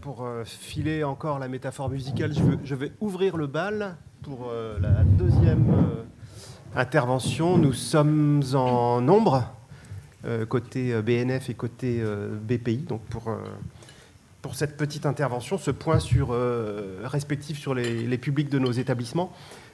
pour filer encore la métaphore musicale, je vais ouvrir le bal pour la deuxième intervention. Nous sommes en nombre, côté BNF et côté BPI. Donc pour cette petite intervention, ce point respectif sur les publics de nos établissements.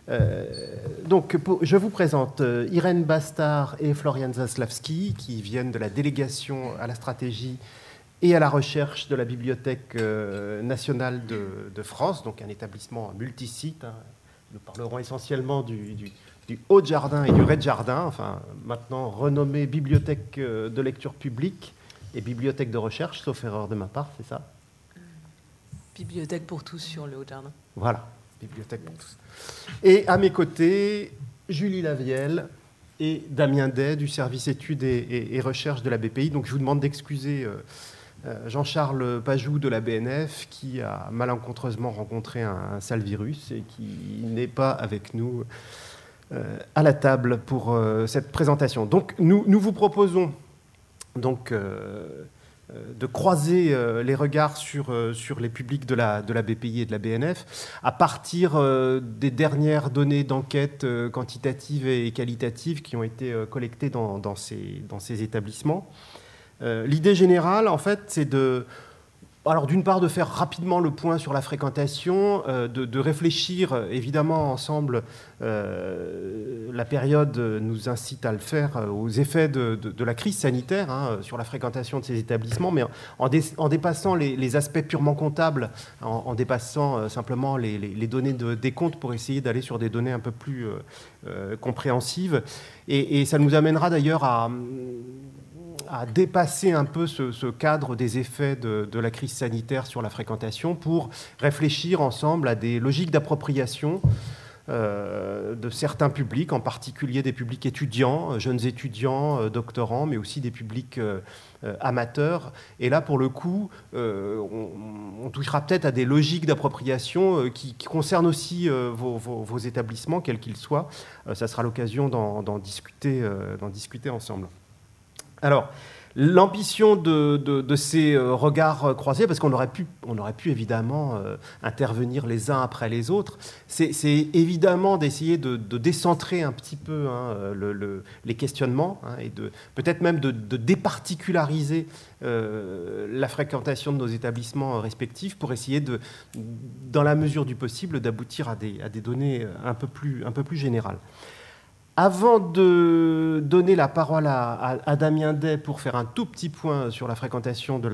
Je vous présente Irène Bastard et Florian Zaslavski, qui viennent de la délégation à la stratégie et à la recherche de la Bibliothèque nationale de France, donc un établissement multisite. Nous parlerons essentiellement du Haut-de-Jardin et du Rez-de-Jardin, enfin maintenant renommée Bibliothèque de lecture publique et Bibliothèque de recherche, sauf erreur de ma part, c'est ça ? Bibliothèque pour tous sur le Haut-de-Jardin. Voilà, Bibliothèque pour tous. Et à mes côtés, Julie Lavielle et Damien Day du service études et recherche de la BPI. Donc je vous demande d'excuser Jean-Charles Pajou de la BNF qui a malencontreusement rencontré un sale virus et qui n'est pas avec nous à la table pour cette présentation. Donc nous vous proposons donc de croiser les regards sur les publics de la BPI et de la BNF à partir des dernières données d'enquête quantitatives et qualitatives qui ont été collectées dans ces établissements. L'idée générale, en fait, c'est d'une part, de faire rapidement le point sur la fréquentation, de réfléchir, évidemment, ensemble, la période nous incite à le faire, aux effets de la crise sanitaire sur la fréquentation de ces établissements, mais en dépassant les aspects purement comptables, en dépassant simplement les données de décompte pour essayer d'aller sur des données un peu plus compréhensives. Et ça nous amènera d'ailleurs à dépasser un peu ce cadre des effets de la crise sanitaire sur la fréquentation pour réfléchir ensemble à des logiques d'appropriation de certains publics, en particulier des publics étudiants, jeunes étudiants, doctorants, mais aussi des publics amateurs. Et là, pour le coup, on touchera peut-être à des logiques d'appropriation qui concernent aussi vos établissements, quels qu'ils soient. Ça sera l'occasion d'en discuter ensemble. Alors, l'ambition de ces regards croisés, parce qu'on aurait pu évidemment intervenir les uns après les autres, c'est évidemment d'essayer de décentrer un petit peu les questionnements et peut-être même de départiculariser la fréquentation de nos établissements respectifs pour essayer, dans la mesure du possible, d'aboutir à des données un peu plus générales. Avant de donner la parole à Damien Day pour faire un tout petit point sur la fréquentation de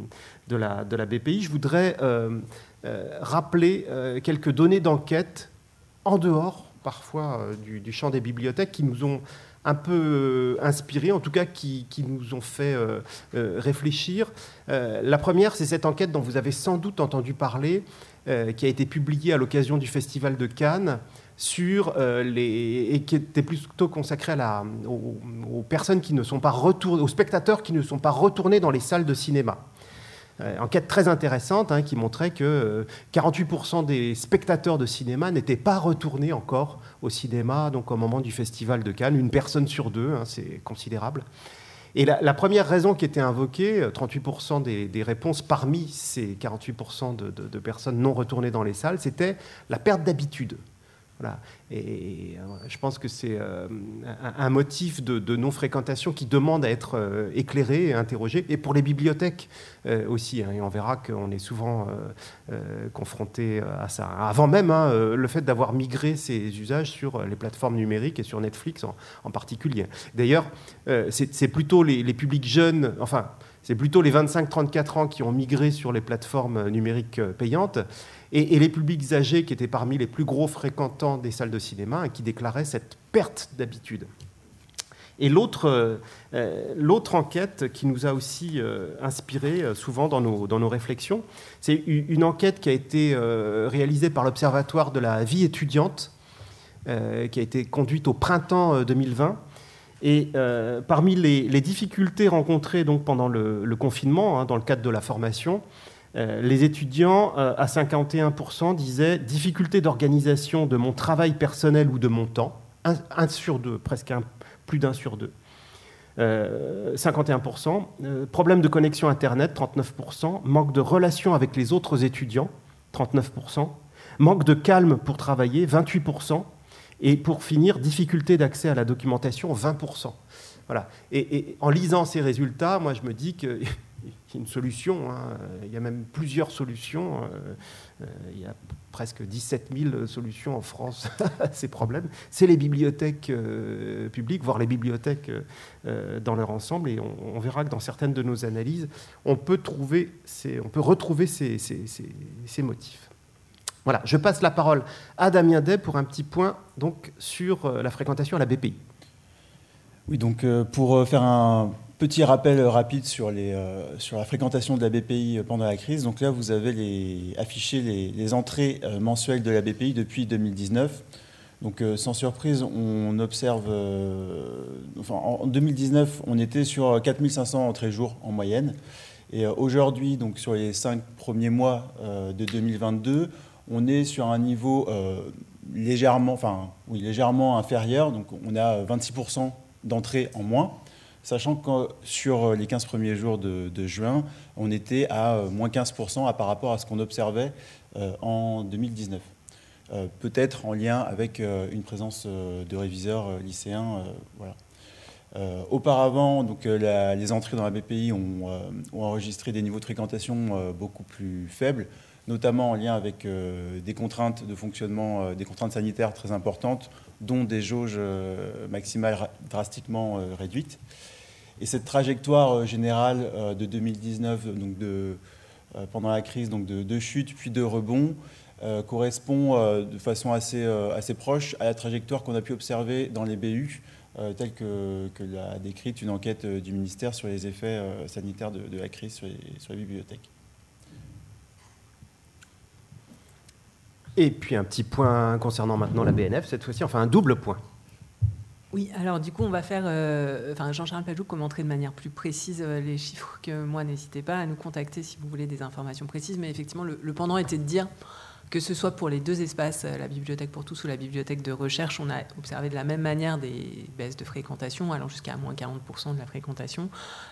la BPI, je voudrais rappeler quelques données d'enquête en dehors, parfois, du champ des bibliothèques qui nous ont un peu inspirés, en tout cas qui nous ont fait réfléchir. La première, c'est cette enquête dont vous avez sans doute entendu parler, qui a été publiée à l'occasion du Festival de Cannes, et qui était plutôt consacrée aux personnes qui ne sont pas retournées, aux spectateurs qui ne sont pas retournés dans les salles de cinéma. Enquête très intéressante qui montrait que 48% des spectateurs de cinéma n'étaient pas retournés encore au cinéma, donc au moment du Festival de Cannes, une personne sur deux, c'est considérable. Et la première raison qui était invoquée, 38% des réponses parmi ces 48% de personnes non retournées dans les salles, c'était la perte d'habitude. Voilà. Et je pense que c'est un motif de non-fréquentation qui demande à être éclairé et interrogé, et pour les bibliothèques aussi. Et on verra qu'on est souvent confronté à ça. Avant même le fait d'avoir migré ces usages sur les plateformes numériques et sur Netflix en particulier. D'ailleurs, c'est plutôt les publics jeunes, enfin, c'est plutôt les 25-34 ans qui ont migré sur les plateformes numériques payantes, et les publics âgés qui étaient parmi les plus gros fréquentants des salles de cinéma et qui déclaraient cette perte d'habitude. Et l'autre enquête qui nous a aussi inspiré souvent dans nos réflexions, c'est une enquête qui a été réalisée par l'Observatoire de la vie étudiante, qui a été conduite au printemps 2020. Et parmi les difficultés rencontrées donc, pendant le confinement, dans le cadre de la formation, les étudiants, à 51%, disaient « difficulté d'organisation de mon travail personnel ou de mon temps », un sur deux, presque plus d'un sur deux. 51%. Problème de connexion Internet, 39%. Manque de relations avec les autres étudiants, 39%. Manque de calme pour travailler, 28%. Et pour finir, difficulté d'accès à la documentation, 20%. Voilà. Et en lisant ces résultats, moi, je me dis qu'il y a une solution. Hein. Il y a même plusieurs solutions. Il y a presque 17 000 solutions en France à ces problèmes. C'est les bibliothèques publiques, voire les bibliothèques dans leur ensemble. Et on verra que dans certaines de nos analyses, on peut retrouver ces motifs. Voilà, je passe la parole à Damien Day pour un petit point donc, sur la fréquentation à la BPI. Oui, donc pour faire un petit rappel rapide sur la fréquentation de la BPI pendant la crise, donc là vous avez affiché les entrées mensuelles de la BPI depuis 2019. Donc sans surprise, on observe, en 2019, on était sur 4500 entrées jour en moyenne. Et aujourd'hui, donc sur les 5 premiers mois de 2022, on est sur un niveau légèrement inférieur, donc on a 26% d'entrées en moins, sachant que sur les 15 premiers jours de juin, on était à moins 15% par rapport à ce qu'on observait en 2019. Peut-être en lien avec une présence de réviseurs lycéens. Voilà. Auparavant, donc, les entrées dans la BPI ont enregistré des niveaux de fréquentation beaucoup plus faibles, notamment en lien avec des contraintes de fonctionnement, des contraintes sanitaires très importantes, dont des jauges maximales drastiquement réduites. Et cette trajectoire générale de 2019, donc pendant la crise, donc de chute puis de rebond, correspond de façon assez proche à la trajectoire qu'on a pu observer dans les BU, telle que l'a décrite une enquête du ministère sur les effets sanitaires de la crise sur les bibliothèques. Et puis un petit point concernant maintenant la BNF, cette fois-ci, enfin un double point. Oui, alors du coup, on va faire... Jean-Charles Pajoux commenterait de manière plus précise les chiffres que moi. N'hésitez pas à nous contacter si vous voulez des informations précises. Mais effectivement, le pendant était de dire que ce soit pour les deux espaces, la bibliothèque pour tous ou la bibliothèque de recherche, on a observé de la même manière des baisses de fréquentation, allant jusqu'à moins 40% de la fréquentation.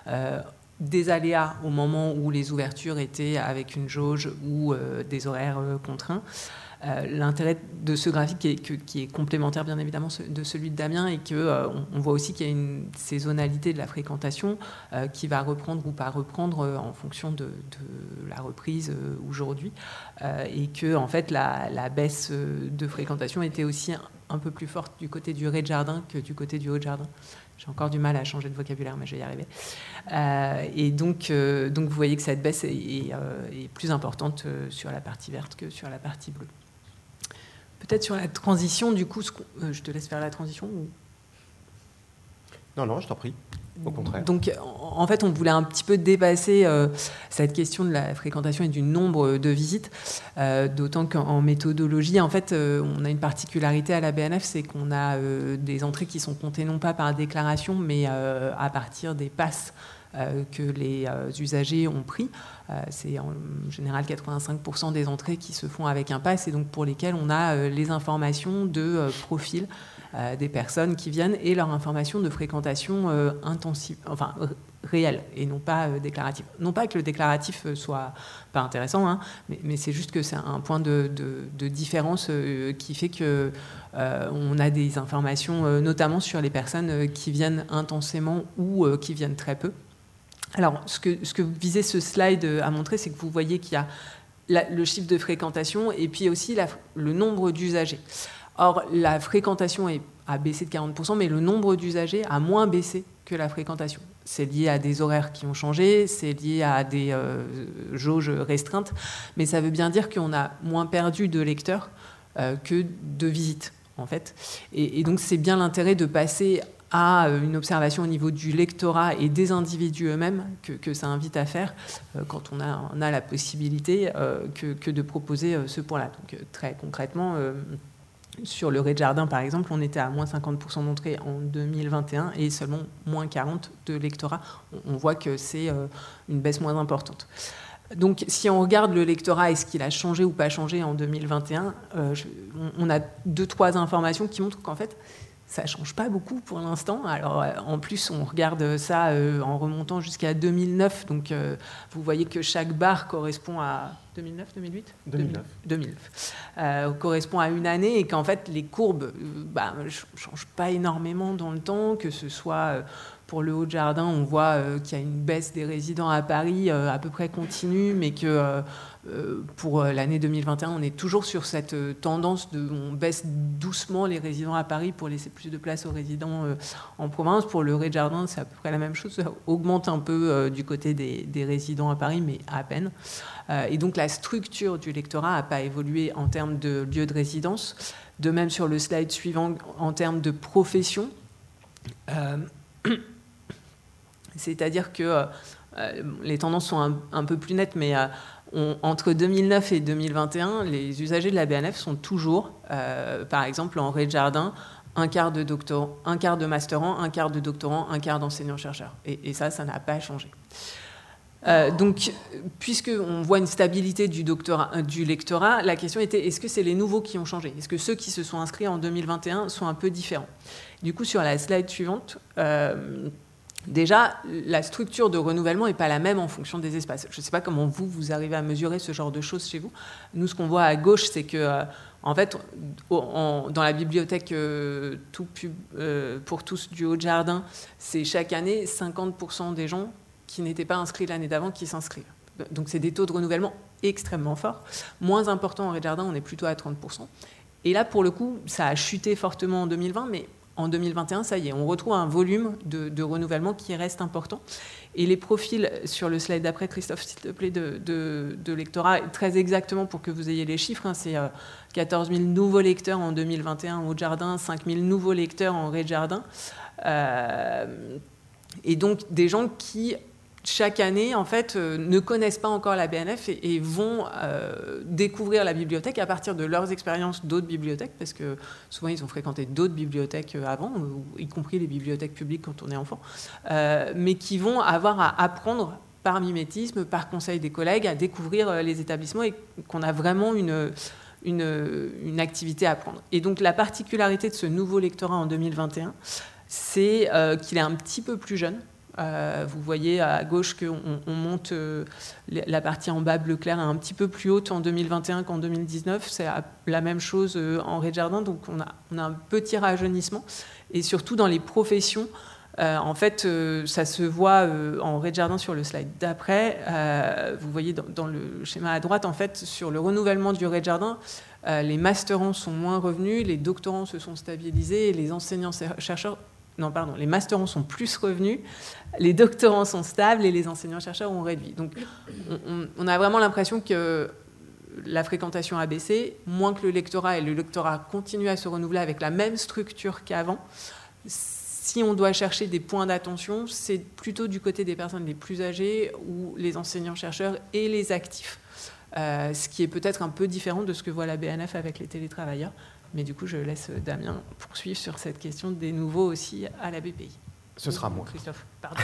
Des aléas au moment où les ouvertures étaient avec une jauge ou des horaires contraints. L'intérêt de ce graphique qui est complémentaire bien évidemment de celui de Damien est qu'on voit aussi qu'il y a une saisonnalité de la fréquentation qui va reprendre ou pas reprendre en fonction de la reprise aujourd'hui et que en fait la baisse de fréquentation était aussi un peu plus forte du côté du rez-de-jardin que du côté du haut-de-jardin. J'ai encore du mal à changer de vocabulaire, mais je vais y arriver. Et donc vous voyez que cette baisse est plus importante sur la partie verte que sur la partie bleue. Peut-être sur la transition, du coup, je te laisse faire la transition ou... Non, je t'en prie, au contraire. Donc, en fait, on voulait un petit peu dépasser cette question de la fréquentation et du nombre de visites, d'autant qu'en méthodologie, en fait, on a une particularité à la BNF, c'est qu'on a des entrées qui sont comptées non pas par déclaration, mais à partir des passes que les usagers ont pris. C'est en général 85% des entrées qui se font avec un pass et donc pour lesquelles on a les informations de profil des personnes qui viennent et leur information de fréquentation intensive, enfin réelle et non pas déclarative. Non pas que le déclaratif soit pas intéressant, hein, mais c'est juste que c'est un point de différence qui fait que on a des informations notamment sur les personnes qui viennent intensément ou qui viennent très peu. Alors, ce que visait ce slide à montrer, c'est que vous voyez qu'il y a le chiffre de fréquentation et puis aussi le nombre d'usagers. Or, la fréquentation a baissé de 40%, mais le nombre d'usagers a moins baissé que la fréquentation. C'est lié à des horaires qui ont changé, c'est lié à des jauges restreintes, mais ça veut bien dire qu'on a moins perdu de lecteurs que de visites, en fait. Et donc, c'est bien l'intérêt de passer à une observation au niveau du lectorat et des individus eux-mêmes que ça invite à faire quand on a la possibilité que de proposer ce point-là. Donc très concrètement, sur le rez-de-jardin par exemple, on était à moins 50% d'entrées en 2021 et seulement moins 40% de lectorat. On voit que c'est une baisse moins importante. Donc, si on regarde le lectorat, est-ce qu'il a changé ou pas changé en 2021 on a 2-3 informations qui montrent qu'en fait, ça ne change pas beaucoup pour l'instant. Alors, en plus, on regarde ça en remontant jusqu'à 2009. Donc, vous voyez que chaque barre correspond à 2009, 2008 2009. Correspond à une année et qu'en fait, les courbes ne changent pas énormément dans le temps, que ce soit... Pour le Haut-de-Jardin, on voit qu'il y a une baisse des résidents à Paris à peu près continue, mais que pour l'année 2021, on est toujours sur cette tendance on baisse doucement les résidents à Paris pour laisser plus de place aux résidents en province. Pour le Rez-de-Jardin, c'est à peu près la même chose. Ça augmente un peu du côté des résidents à Paris, mais à peine. Et donc la structure du lectorat n'a pas évolué en termes de lieu de résidence. De même sur le slide suivant, en termes de profession. C'est-à-dire que les tendances sont un peu plus nettes, mais entre 2009 et 2021, les usagers de la BNF sont toujours, par exemple, en Rez-de-Jardin, un quart de masterants, un quart de doctorants, un quart d'enseignants-chercheurs. Et ça n'a pas changé. Donc, puisqu'on voit une stabilité du lectorat, la question était, est-ce que c'est les nouveaux qui ont changé? Est-ce que ceux qui se sont inscrits en 2021 sont un peu différents? Du coup, sur la slide suivante, déjà, la structure de renouvellement n'est pas la même en fonction des espaces. Je ne sais pas comment vous arrivez à mesurer ce genre de choses chez vous. Nous, ce qu'on voit à gauche, c'est que, en fait, dans la bibliothèque pour tous du Haut-de-Jardin, c'est chaque année 50% des gens qui n'étaient pas inscrits l'année d'avant qui s'inscrivent. Donc, c'est des taux de renouvellement extrêmement forts. Moins important en Rez-de-Jardin, on est plutôt à 30%. Et là, pour le coup, ça a chuté fortement en 2020, mais en 2021, ça y est, on retrouve un volume de renouvellement qui reste important. Et les profils, sur le slide d'après, Christophe, s'il te plaît, de lectorat, très exactement pour que vous ayez les chiffres, hein, c'est 14 000 nouveaux lecteurs en 2021 au Jardin, 5 000 nouveaux lecteurs en Rez-de-Jardin. Et donc, des gens qui... chaque année, en fait, ne connaissent pas encore la BNF et vont découvrir la bibliothèque à partir de leurs expériences d'autres bibliothèques, parce que souvent, ils ont fréquenté d'autres bibliothèques avant, y compris les bibliothèques publiques quand on est enfant, mais qui vont avoir à apprendre par mimétisme, par conseil des collègues, à découvrir les établissements et qu'on a vraiment une activité à apprendre. Et donc, la particularité de ce nouveau lectorat en 2021, c'est qu'il est un petit peu plus jeune. Vous voyez à gauche qu'on monte la partie en bas bleu clair est un petit peu plus haute en 2021 qu'en 2019. C'est la même chose en Rez-de-Jardin, donc on a un petit rajeunissement. Et surtout dans les professions, en fait, ça se voit en Rez-de-Jardin sur le slide d'après. Vous voyez dans le schéma à droite, en fait, sur le renouvellement du Rez-de-Jardin, les masterants sont moins revenus, les doctorants se sont stabilisés et les enseignants-chercheurs... Non, pardon, les masterants sont plus revenus, les doctorants sont stables et les enseignants-chercheurs ont réduit. Donc, on a vraiment l'impression que la fréquentation a baissé, moins que le lectorat, et le lectorat continue à se renouveler avec la même structure qu'avant. Si on doit chercher des points d'attention, c'est plutôt du côté des personnes les plus âgées ou les enseignants-chercheurs et les actifs, ce qui est peut-être un peu différent de ce que voit la BNF avec les télétravailleurs. Mais du coup, je laisse Damien poursuivre sur cette question des nouveaux aussi à la BPI. Ce sera moi. Christophe, pardon.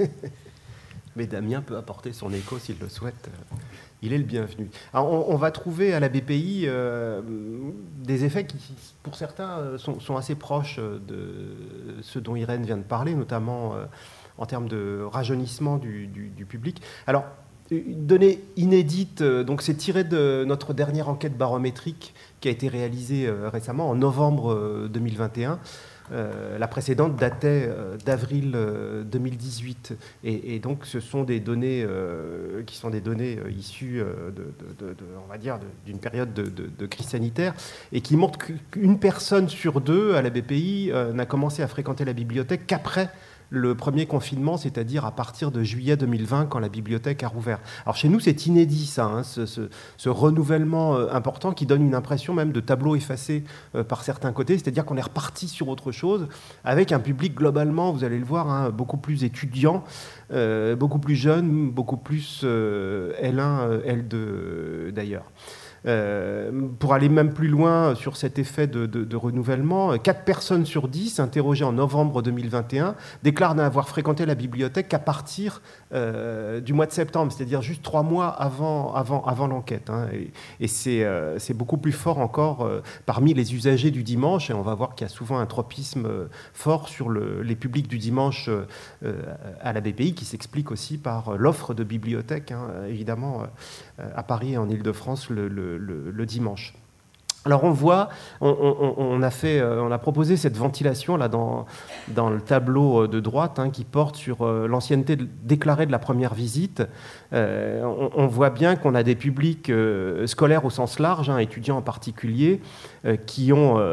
Mais Damien peut apporter son écho s'il le souhaite. Il est le bienvenu. Alors, on va trouver à la BPI des effets qui, pour certains, sont assez proches de ceux dont Irène vient de parler, notamment en termes de rajeunissement du public. Alors, une donnée inédite, donc c'est tiré de notre dernière enquête barométrique qui a été réalisée récemment, en novembre 2021. La précédente datait d'avril 2018. Et donc, ce sont des données qui sont des données issues on va dire, d'une période de crise sanitaire et qui montrent qu'une personne sur deux à la BPI n'a commencé à fréquenter la bibliothèque qu'après le premier confinement, c'est-à-dire à partir de juillet 2020, quand la bibliothèque a rouvert. Alors chez nous, c'est inédit, ça, hein, ce renouvellement important qui donne une impression même de tableau effacé par certains côtés, c'est-à-dire qu'on est reparti sur autre chose, avec un public globalement, vous allez le voir, hein, beaucoup plus étudiant, beaucoup plus jeune, beaucoup plus L1, L2 d'ailleurs. Pour aller même plus loin sur cet effet de renouvellement, 4 personnes sur 10 interrogées en novembre 2021 déclarent n'avoir fréquenté la bibliothèque qu'à partir du mois de septembre, c'est-à-dire juste 3 mois avant l'enquête. Hein. Et c'est beaucoup plus fort encore parmi les usagers du dimanche, et on va voir qu'il y a souvent un tropisme fort sur les publics du dimanche à la BPI, qui s'explique aussi par l'offre de bibliothèques, hein, évidemment, à Paris et en Île-de-France le dimanche. Alors on voit, on a proposé cette ventilation là dans le tableau de droite, hein, qui porte sur l'ancienneté déclarée de la première visite. On voit bien qu'on a des publics scolaires au sens large, hein, étudiants en particulier, qui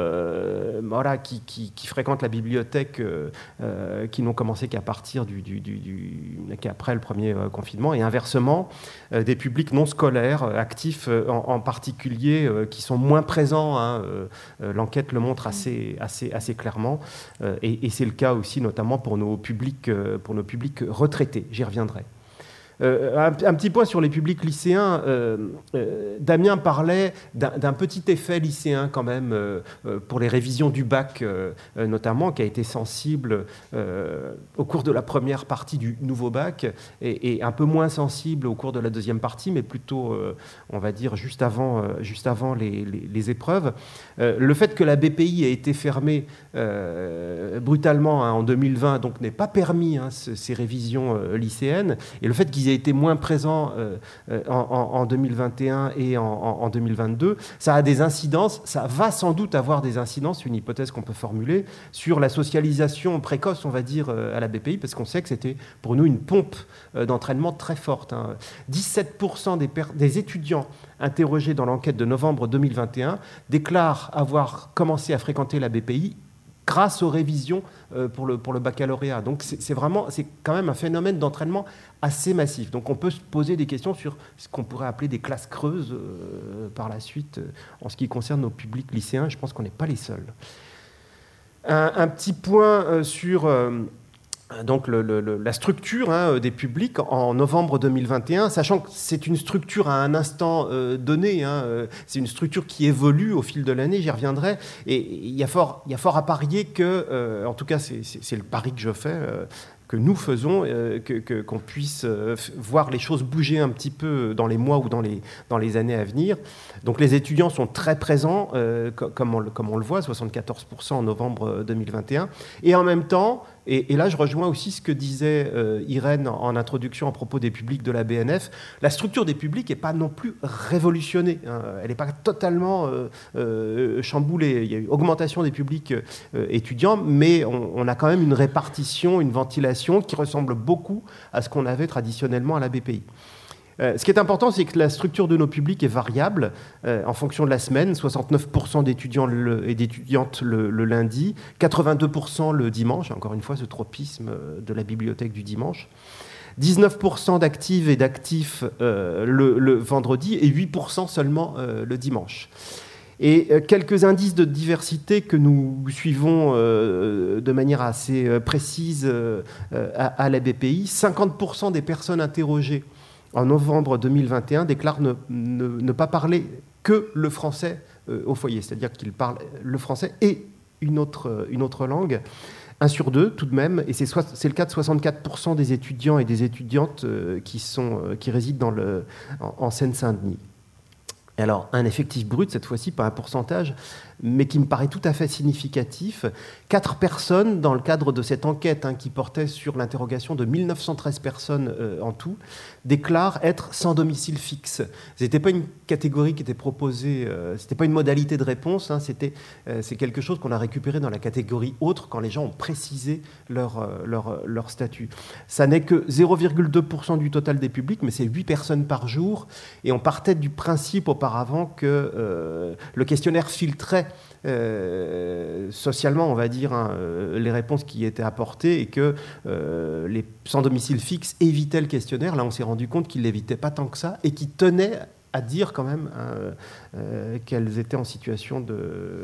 fréquentent la bibliothèque, qui n'ont commencé qu'à partir qu'après le premier confinement, et inversement des publics non scolaires, actifs en particulier, qui sont moins présents. Hein, l'enquête le montre assez clairement, et c'est le cas aussi notamment pour nos publics retraités. J'y reviendrai. Un petit point sur les publics lycéens. Damien parlait d'un petit effet lycéen quand même pour les révisions du bac notamment, qui a été sensible au cours de la première partie du nouveau bac et un peu moins sensible au cours de la deuxième partie, mais plutôt on va dire juste avant les épreuves. Le fait que la BPI ait été fermée brutalement, hein, en 2020, donc n'est pas permis, hein, ces révisions lycéennes, et le fait qu'ils aient été moins présents en 2021 et en 2022, ça a des incidences, ça va sans doute avoir des incidences, une hypothèse qu'on peut formuler, sur la socialisation précoce, on va dire, à la BPI, parce qu'on sait que c'était pour nous une pompe d'entraînement très forte. Hein. 17% des étudiants interrogés dans l'enquête de novembre 2021 déclarent avoir commencé à fréquenter la BPI grâce aux révisions pour le baccalauréat. Donc c'est quand même un phénomène d'entraînement assez massif. Donc on peut se poser des questions sur ce qu'on pourrait appeler des classes creuses par la suite en ce qui concerne nos publics lycéens. Je pense qu'on n'est pas les seuls. Un petit point sur donc la structure, hein, des publics en novembre 2021, sachant que c'est une structure à un instant donné, hein, c'est une structure qui évolue au fil de l'année, j'y reviendrai, et il y a fort à parier que, en tout cas c'est le pari que je fais, que nous faisons, qu'on puisse voir les choses bouger un petit peu dans les mois ou dans les années à venir. Donc les étudiants sont très présents, comme on le voit, 74% en novembre 2021, et en même temps, et là je rejoins aussi ce que disait Irène en introduction à propos des publics de la BNF, la structure des publics n'est pas non plus révolutionnée, hein, elle n'est pas totalement chamboulée. Il y a eu augmentation des publics étudiants, mais on a quand même une répartition, une ventilation qui ressemble beaucoup à ce qu'on avait traditionnellement à la BPI. Ce qui est important, c'est que la structure de nos publics est variable en fonction de la semaine. 69% d'étudiants et d'étudiantes le lundi, 82% le dimanche, encore une fois ce tropisme de la bibliothèque du dimanche, 19% d'actives et d'actifs le vendredi et 8% seulement le dimanche. Et quelques indices de diversité que nous suivons de manière assez précise à la BPI. 50% des personnes interrogées en novembre 2021 déclarent ne pas parler que le français au foyer, c'est-à-dire qu'ils parlent le français et une autre langue. 1 sur 2 tout de même, et c'est le cas de 64% des étudiants et des étudiantes qui résident en Seine-Saint-Denis. Et alors, un effectif brut, cette fois-ci, pas un pourcentage, mais qui me paraît tout à fait significatif. 4 personnes, dans le cadre de cette enquête, hein, qui portait sur l'interrogation de 1913 personnes en tout, déclarent être sans domicile fixe. Ce n'était pas une catégorie qui était proposée, ce n'était pas une modalité de réponse, hein, c'est quelque chose qu'on a récupéré dans la catégorie autre quand les gens ont précisé leur statut. Ça n'est que 0,2% du total des publics, mais c'est 8 personnes par jour, et on partait du principe auparavant que le questionnaire filtrait socialement, on va dire, hein, les réponses qui étaient apportées, et que les sans domicile fixe évitaient le questionnaire. Là, on s'est rendu compte qu'ils ne l'évitaient pas tant que ça, et qu'ils tenaient à dire quand même qu'elles étaient en situation de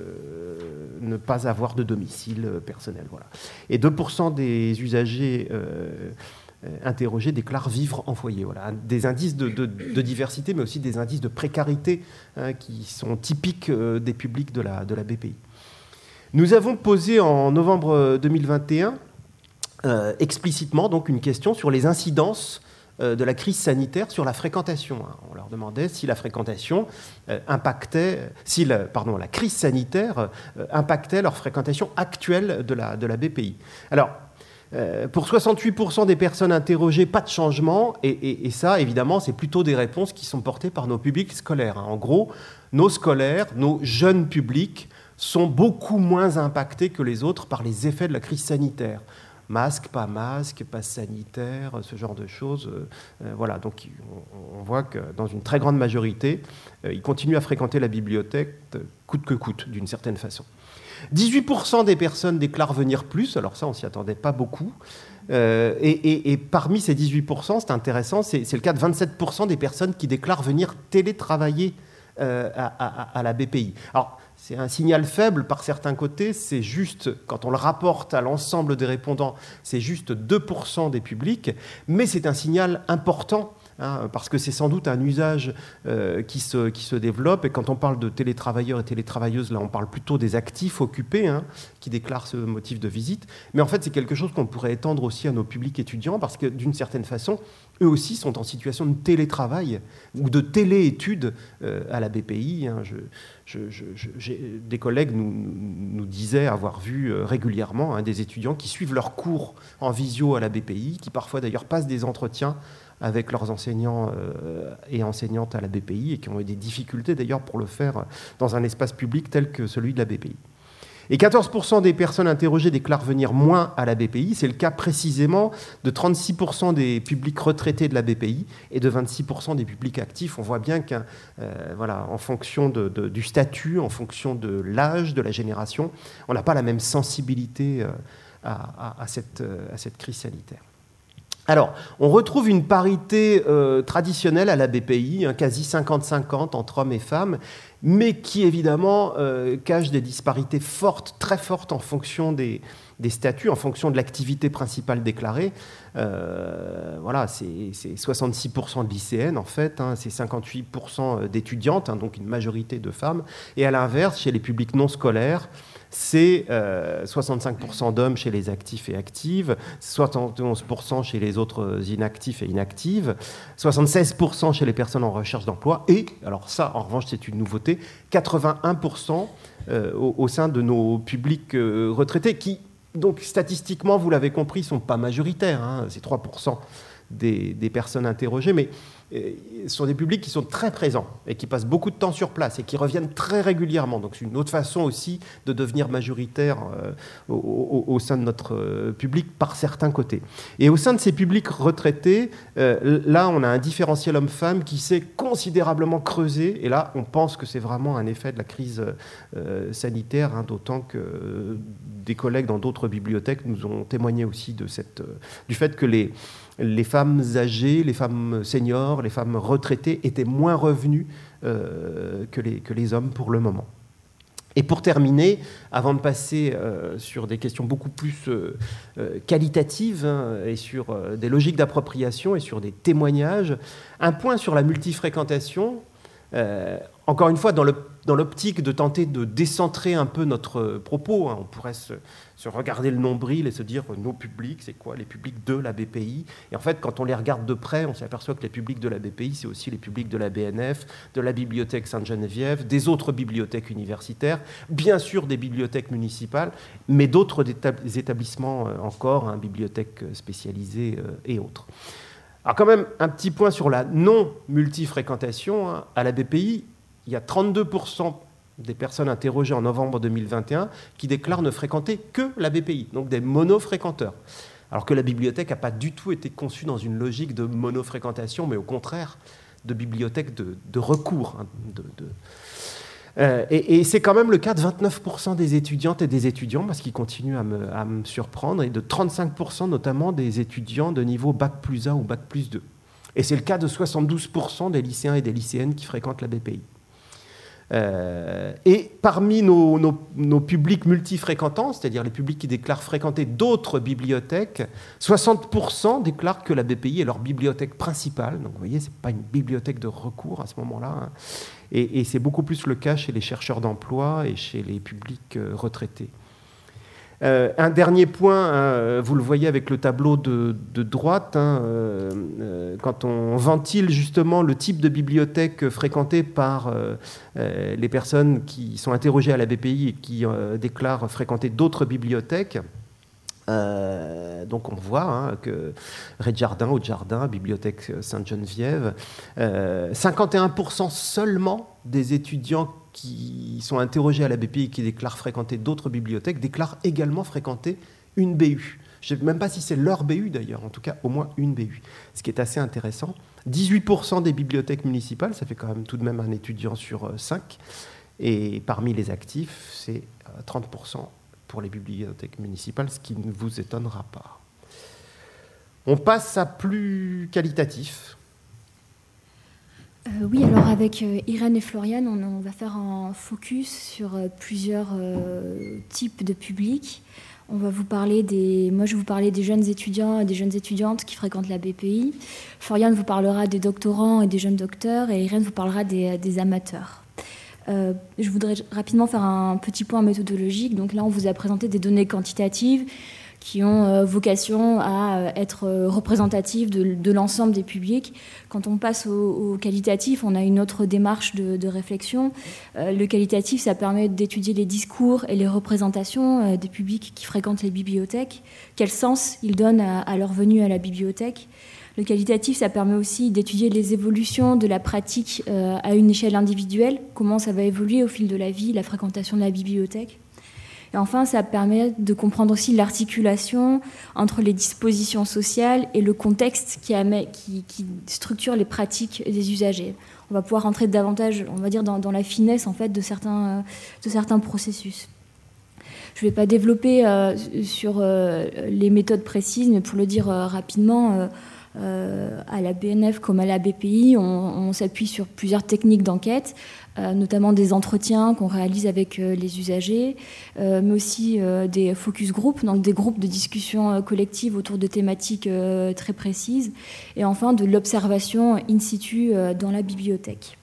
ne pas avoir de domicile personnel. Voilà. Et 2% des usagers interrogés déclarent vivre en foyer. Voilà, des indices de diversité, mais aussi des indices de précarité qui sont typiques des publics de la BPI. Nous avons posé en novembre 2021 explicitement donc une question sur les incidences de la crise sanitaire sur la fréquentation. On leur demandait si la fréquentation impactait, la crise sanitaire impactait leur fréquentation actuelle de la BPI. Alors, pour 68% des personnes interrogées, pas de changement, et ça, évidemment, c'est plutôt des réponses qui sont portées par nos publics scolaires. En gros, nos scolaires, nos jeunes publics sont beaucoup moins impactés que les autres par les effets de la crise sanitaire. Masque, passe sanitaire, ce genre de choses. Voilà, donc on voit que dans une très grande majorité, ils continuent à fréquenter la bibliothèque coûte que coûte, d'une certaine façon. 18% des personnes déclarent venir plus, alors ça on s'y attendait pas beaucoup, et parmi ces 18%, c'est intéressant, c'est le cas de 27% des personnes qui déclarent venir télétravailler à la BPI. Alors c'est un signal faible par certains côtés, c'est juste, quand on le rapporte à l'ensemble des répondants, c'est juste 2% des publics, mais c'est un signal important, parce que c'est sans doute un usage qui se développe. Et quand on parle de télétravailleurs et télétravailleuses, là, on parle plutôt des actifs occupés qui déclarent ce motif de visite. Mais en fait, c'est quelque chose qu'on pourrait étendre aussi à nos publics étudiants, parce que d'une certaine façon, eux aussi sont en situation de télétravail ou de téléétudes à la BPI. Des collègues nous disaient avoir vu régulièrement des étudiants qui suivent leurs cours en visio à la BPI, qui parfois d'ailleurs passent des entretiens avec leurs enseignants et enseignantes à la BPI et qui ont eu des difficultés d'ailleurs pour le faire dans un espace public tel que celui de la BPI. Et 14% des personnes interrogées déclarent venir moins à la BPI. C'est le cas précisément de 36% des publics retraités de la BPI et de 26% des publics actifs. On voit bien qu'en fonction du statut, en fonction de l'âge, de la génération, on n'a pas la même sensibilité à cette crise sanitaire. Alors, on retrouve une parité traditionnelle à la BPI, quasi 50-50 entre hommes et femmes, mais qui évidemment cache des disparités fortes, très fortes en fonction des statuts, en fonction de l'activité principale déclarée. Voilà, c'est 66% de lycéennes en fait, c'est 58% d'étudiantes, donc une majorité de femmes. Et à l'inverse, chez les publics non scolaires, c'est 65% d'hommes chez les actifs et actives, 71% chez les autres inactifs et inactives, 76% chez les personnes en recherche d'emploi et, alors ça en revanche c'est une nouveauté, 81% au sein de nos publics retraités qui, donc statistiquement, vous l'avez compris, ne sont pas majoritaires, c'est 3% des personnes interrogées, mais ce sont des publics qui sont très présents et qui passent beaucoup de temps sur place et qui reviennent très régulièrement. Donc c'est une autre façon aussi de devenir majoritaire au sein de notre public par certains côtés. Et au sein de ces publics retraités, là on a un différentiel homme-femme qui s'est considérablement creusé et là on pense que c'est vraiment un effet de la crise sanitaire, d'autant que des collègues dans d'autres bibliothèques nous ont témoigné aussi du fait que les femmes âgées, les femmes seniors, les femmes retraitées étaient moins revenues que les hommes pour le moment. Et pour terminer, avant de passer sur des questions beaucoup plus qualitatives et sur des logiques d'appropriation et sur des témoignages, un point sur la multifréquentation. Encore une fois, dans l'optique de tenter de décentrer un peu notre propos, on pourrait se regarder le nombril et se dire nos publics, c'est quoi les publics de la BPI? Et en fait, quand on les regarde de près, on s'aperçoit que les publics de la BPI, c'est aussi les publics de la BNF, de la Bibliothèque Sainte-Geneviève, des autres bibliothèques universitaires, bien sûr des bibliothèques municipales, mais d'autres établissements encore, bibliothèques spécialisées et autres. Alors quand même, un petit point sur la non-multifréquentation. À la BPI, il y a 32% des personnes interrogées en novembre 2021 qui déclarent ne fréquenter que la BPI, donc des monofréquenteurs. Alors que la bibliothèque n'a pas du tout été conçue dans une logique de monofréquentation, mais au contraire de bibliothèque de recours. Et c'est quand même le cas de 29% des étudiantes et des étudiants, parce qu'ils continuent à me surprendre, et de 35% notamment des étudiants de niveau Bac+1 ou Bac+2. Et c'est le cas de 72% des lycéens et des lycéennes qui fréquentent la BPI. Et parmi nos publics multifréquentants, c'est-à-dire les publics qui déclarent fréquenter d'autres bibliothèques, 60% déclarent que la BPI est leur bibliothèque principale. Donc vous voyez, ce n'est pas une bibliothèque de recours à ce moment-là. Hein. Et c'est beaucoup plus le cas chez les chercheurs d'emploi et chez les publics retraités. Un dernier point, hein, vous le voyez avec le tableau de droite, hein, quand on ventile justement le type de bibliothèque fréquentée par les personnes qui sont interrogées à la BPI et qui déclarent fréquenter d'autres bibliothèques. Donc on voit hein, que Redjardin, Haut-Jardin, Bibliothèque Sainte-Geneviève, 51% seulement des étudiants qui sont interrogés à la BPI et qui déclarent fréquenter d'autres bibliothèques déclarent également fréquenter une BU. Je ne sais même pas si c'est leur BU d'ailleurs, en tout cas au moins une BU, ce qui est assez intéressant. 18% des bibliothèques municipales, ça fait quand même tout de même un étudiant sur 5, et parmi les actifs, c'est 30% pour les bibliothèques municipales, ce qui ne vous étonnera pas. On passe à plus qualitatif. Oui, alors avec Irène et Floriane, on va faire un focus sur plusieurs types de publics. On va vous parler moi je vais vous parler des jeunes étudiants et des jeunes étudiantes qui fréquentent la BPI. Floriane vous parlera des doctorants et des jeunes docteurs, et Irène vous parlera des amateurs. Je voudrais rapidement faire un petit point méthodologique. Donc là, on vous a présenté des données quantitatives qui ont vocation à être représentatives de l'ensemble des publics. Quand on passe au qualitatif, on a une autre démarche de réflexion. Le qualitatif, ça permet d'étudier les discours et les représentations des publics qui fréquentent les bibliothèques, quel sens ils donnent à leur venue à la bibliothèque. Le qualitatif, ça permet aussi d'étudier les évolutions de la pratique à une échelle individuelle, comment ça va évoluer au fil de la vie, la fréquentation de la bibliothèque. Et enfin, ça permet de comprendre aussi l'articulation entre les dispositions sociales et le contexte qui structure les pratiques des usagers. On va pouvoir rentrer davantage, on va dire, dans la finesse en fait, de certains processus. Je ne vais pas développer sur les méthodes précises, mais pour le dire rapidement, à la BNF comme à la BPI, on s'appuie sur plusieurs techniques d'enquête, notamment des entretiens qu'on réalise avec les usagers, mais aussi des focus groups, donc des groupes de discussion collective autour de thématiques très précises, et enfin de l'observation in situ dans la bibliothèque.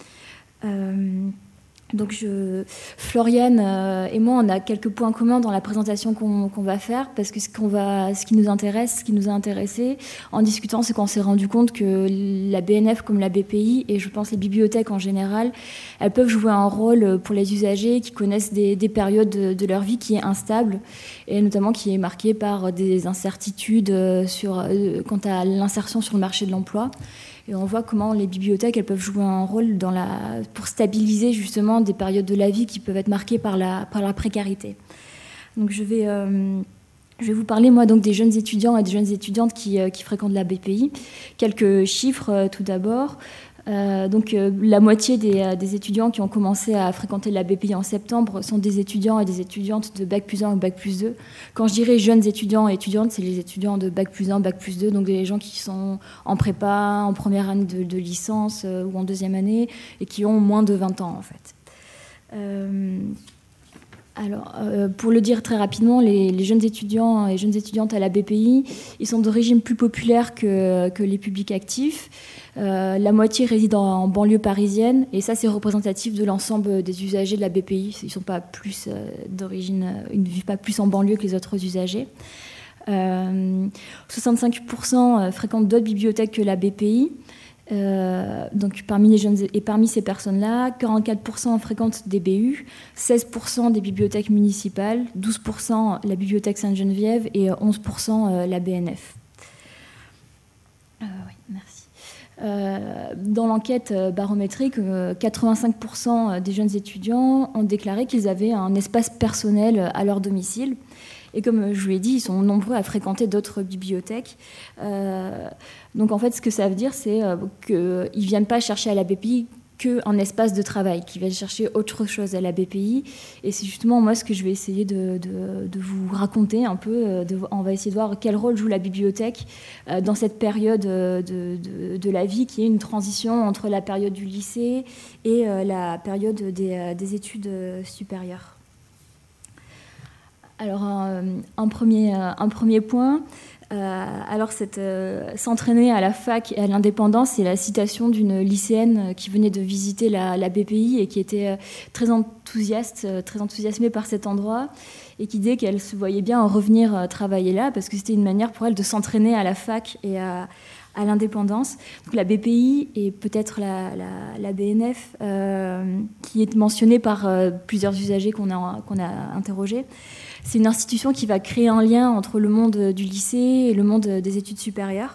Donc Floriane et moi, on a quelques points communs dans la présentation qu'on va faire, parce que ce qui nous intéresse, ce qui nous a intéressé en discutant, c'est qu'on s'est rendu compte que la BNF comme la BPI, et je pense les bibliothèques en général, elles peuvent jouer un rôle pour les usagers qui connaissent des périodes de leur vie qui est instable, et notamment qui est marquée par des incertitudes quant à l'insertion sur le marché de l'emploi. Et on voit comment les bibliothèques elles peuvent jouer un rôle pour stabiliser justement des périodes de la vie qui peuvent être marquées par la précarité. Donc je vais vous parler moi donc des jeunes étudiants et des jeunes étudiantes qui fréquentent la BPI. Quelques chiffres tout d'abord. La moitié des étudiants qui ont commencé à fréquenter la BPI en septembre sont des étudiants et des étudiantes de Bac+1 ou Bac+2. Quand je dirais jeunes étudiants et étudiantes, c'est les étudiants de Bac+1, Bac+2, donc des gens qui sont en prépa, en première année de licence ou en deuxième année, et qui ont moins de 20 ans en fait. Pour le dire très rapidement, les jeunes étudiants et jeunes étudiantes à la BPI, ils sont d'origine plus populaire que les publics actifs. La moitié réside en banlieue parisienne, et ça c'est représentatif de l'ensemble des usagers de la BPI. Ils sont pas plus ils ne vivent pas plus en banlieue que les autres usagers. 65% fréquentent d'autres bibliothèques que la BPI. Donc parmi les jeunes et parmi ces personnes-là, 44% fréquentent des BU, 16% des bibliothèques municipales, 12% la bibliothèque Sainte-Geneviève et 11% la BNF. Oui, merci. Dans l'enquête barométrique, 85% des jeunes étudiants ont déclaré qu'ils avaient un espace personnel à leur domicile. Et comme je vous l'ai dit, ils sont nombreux à fréquenter d'autres bibliothèques. Donc en fait, ce que ça veut dire, c'est qu'ils ne viennent pas chercher à la BPI qu'un espace de travail, qui va chercher autre chose à la BPI. Et c'est justement moi ce que je vais essayer de vous raconter un peu. On va essayer de voir quel rôle joue la bibliothèque dans cette période de la vie, qui est une transition entre la période du lycée et la période des études supérieures. Alors, un premier point, s'entraîner à la fac et à l'indépendance, c'est la citation d'une lycéenne qui venait de visiter la BPI et qui était très enthousiasmée par cet endroit et qui disait qu'elle se voyait bien revenir travailler là parce que c'était une manière pour elle de s'entraîner à la fac et à l'indépendance. Donc, la BPI et peut-être la BNF, qui est mentionnée par plusieurs usagers qu'on a interrogés. C'est une institution qui va créer un lien entre le monde du lycée et le monde des études supérieures.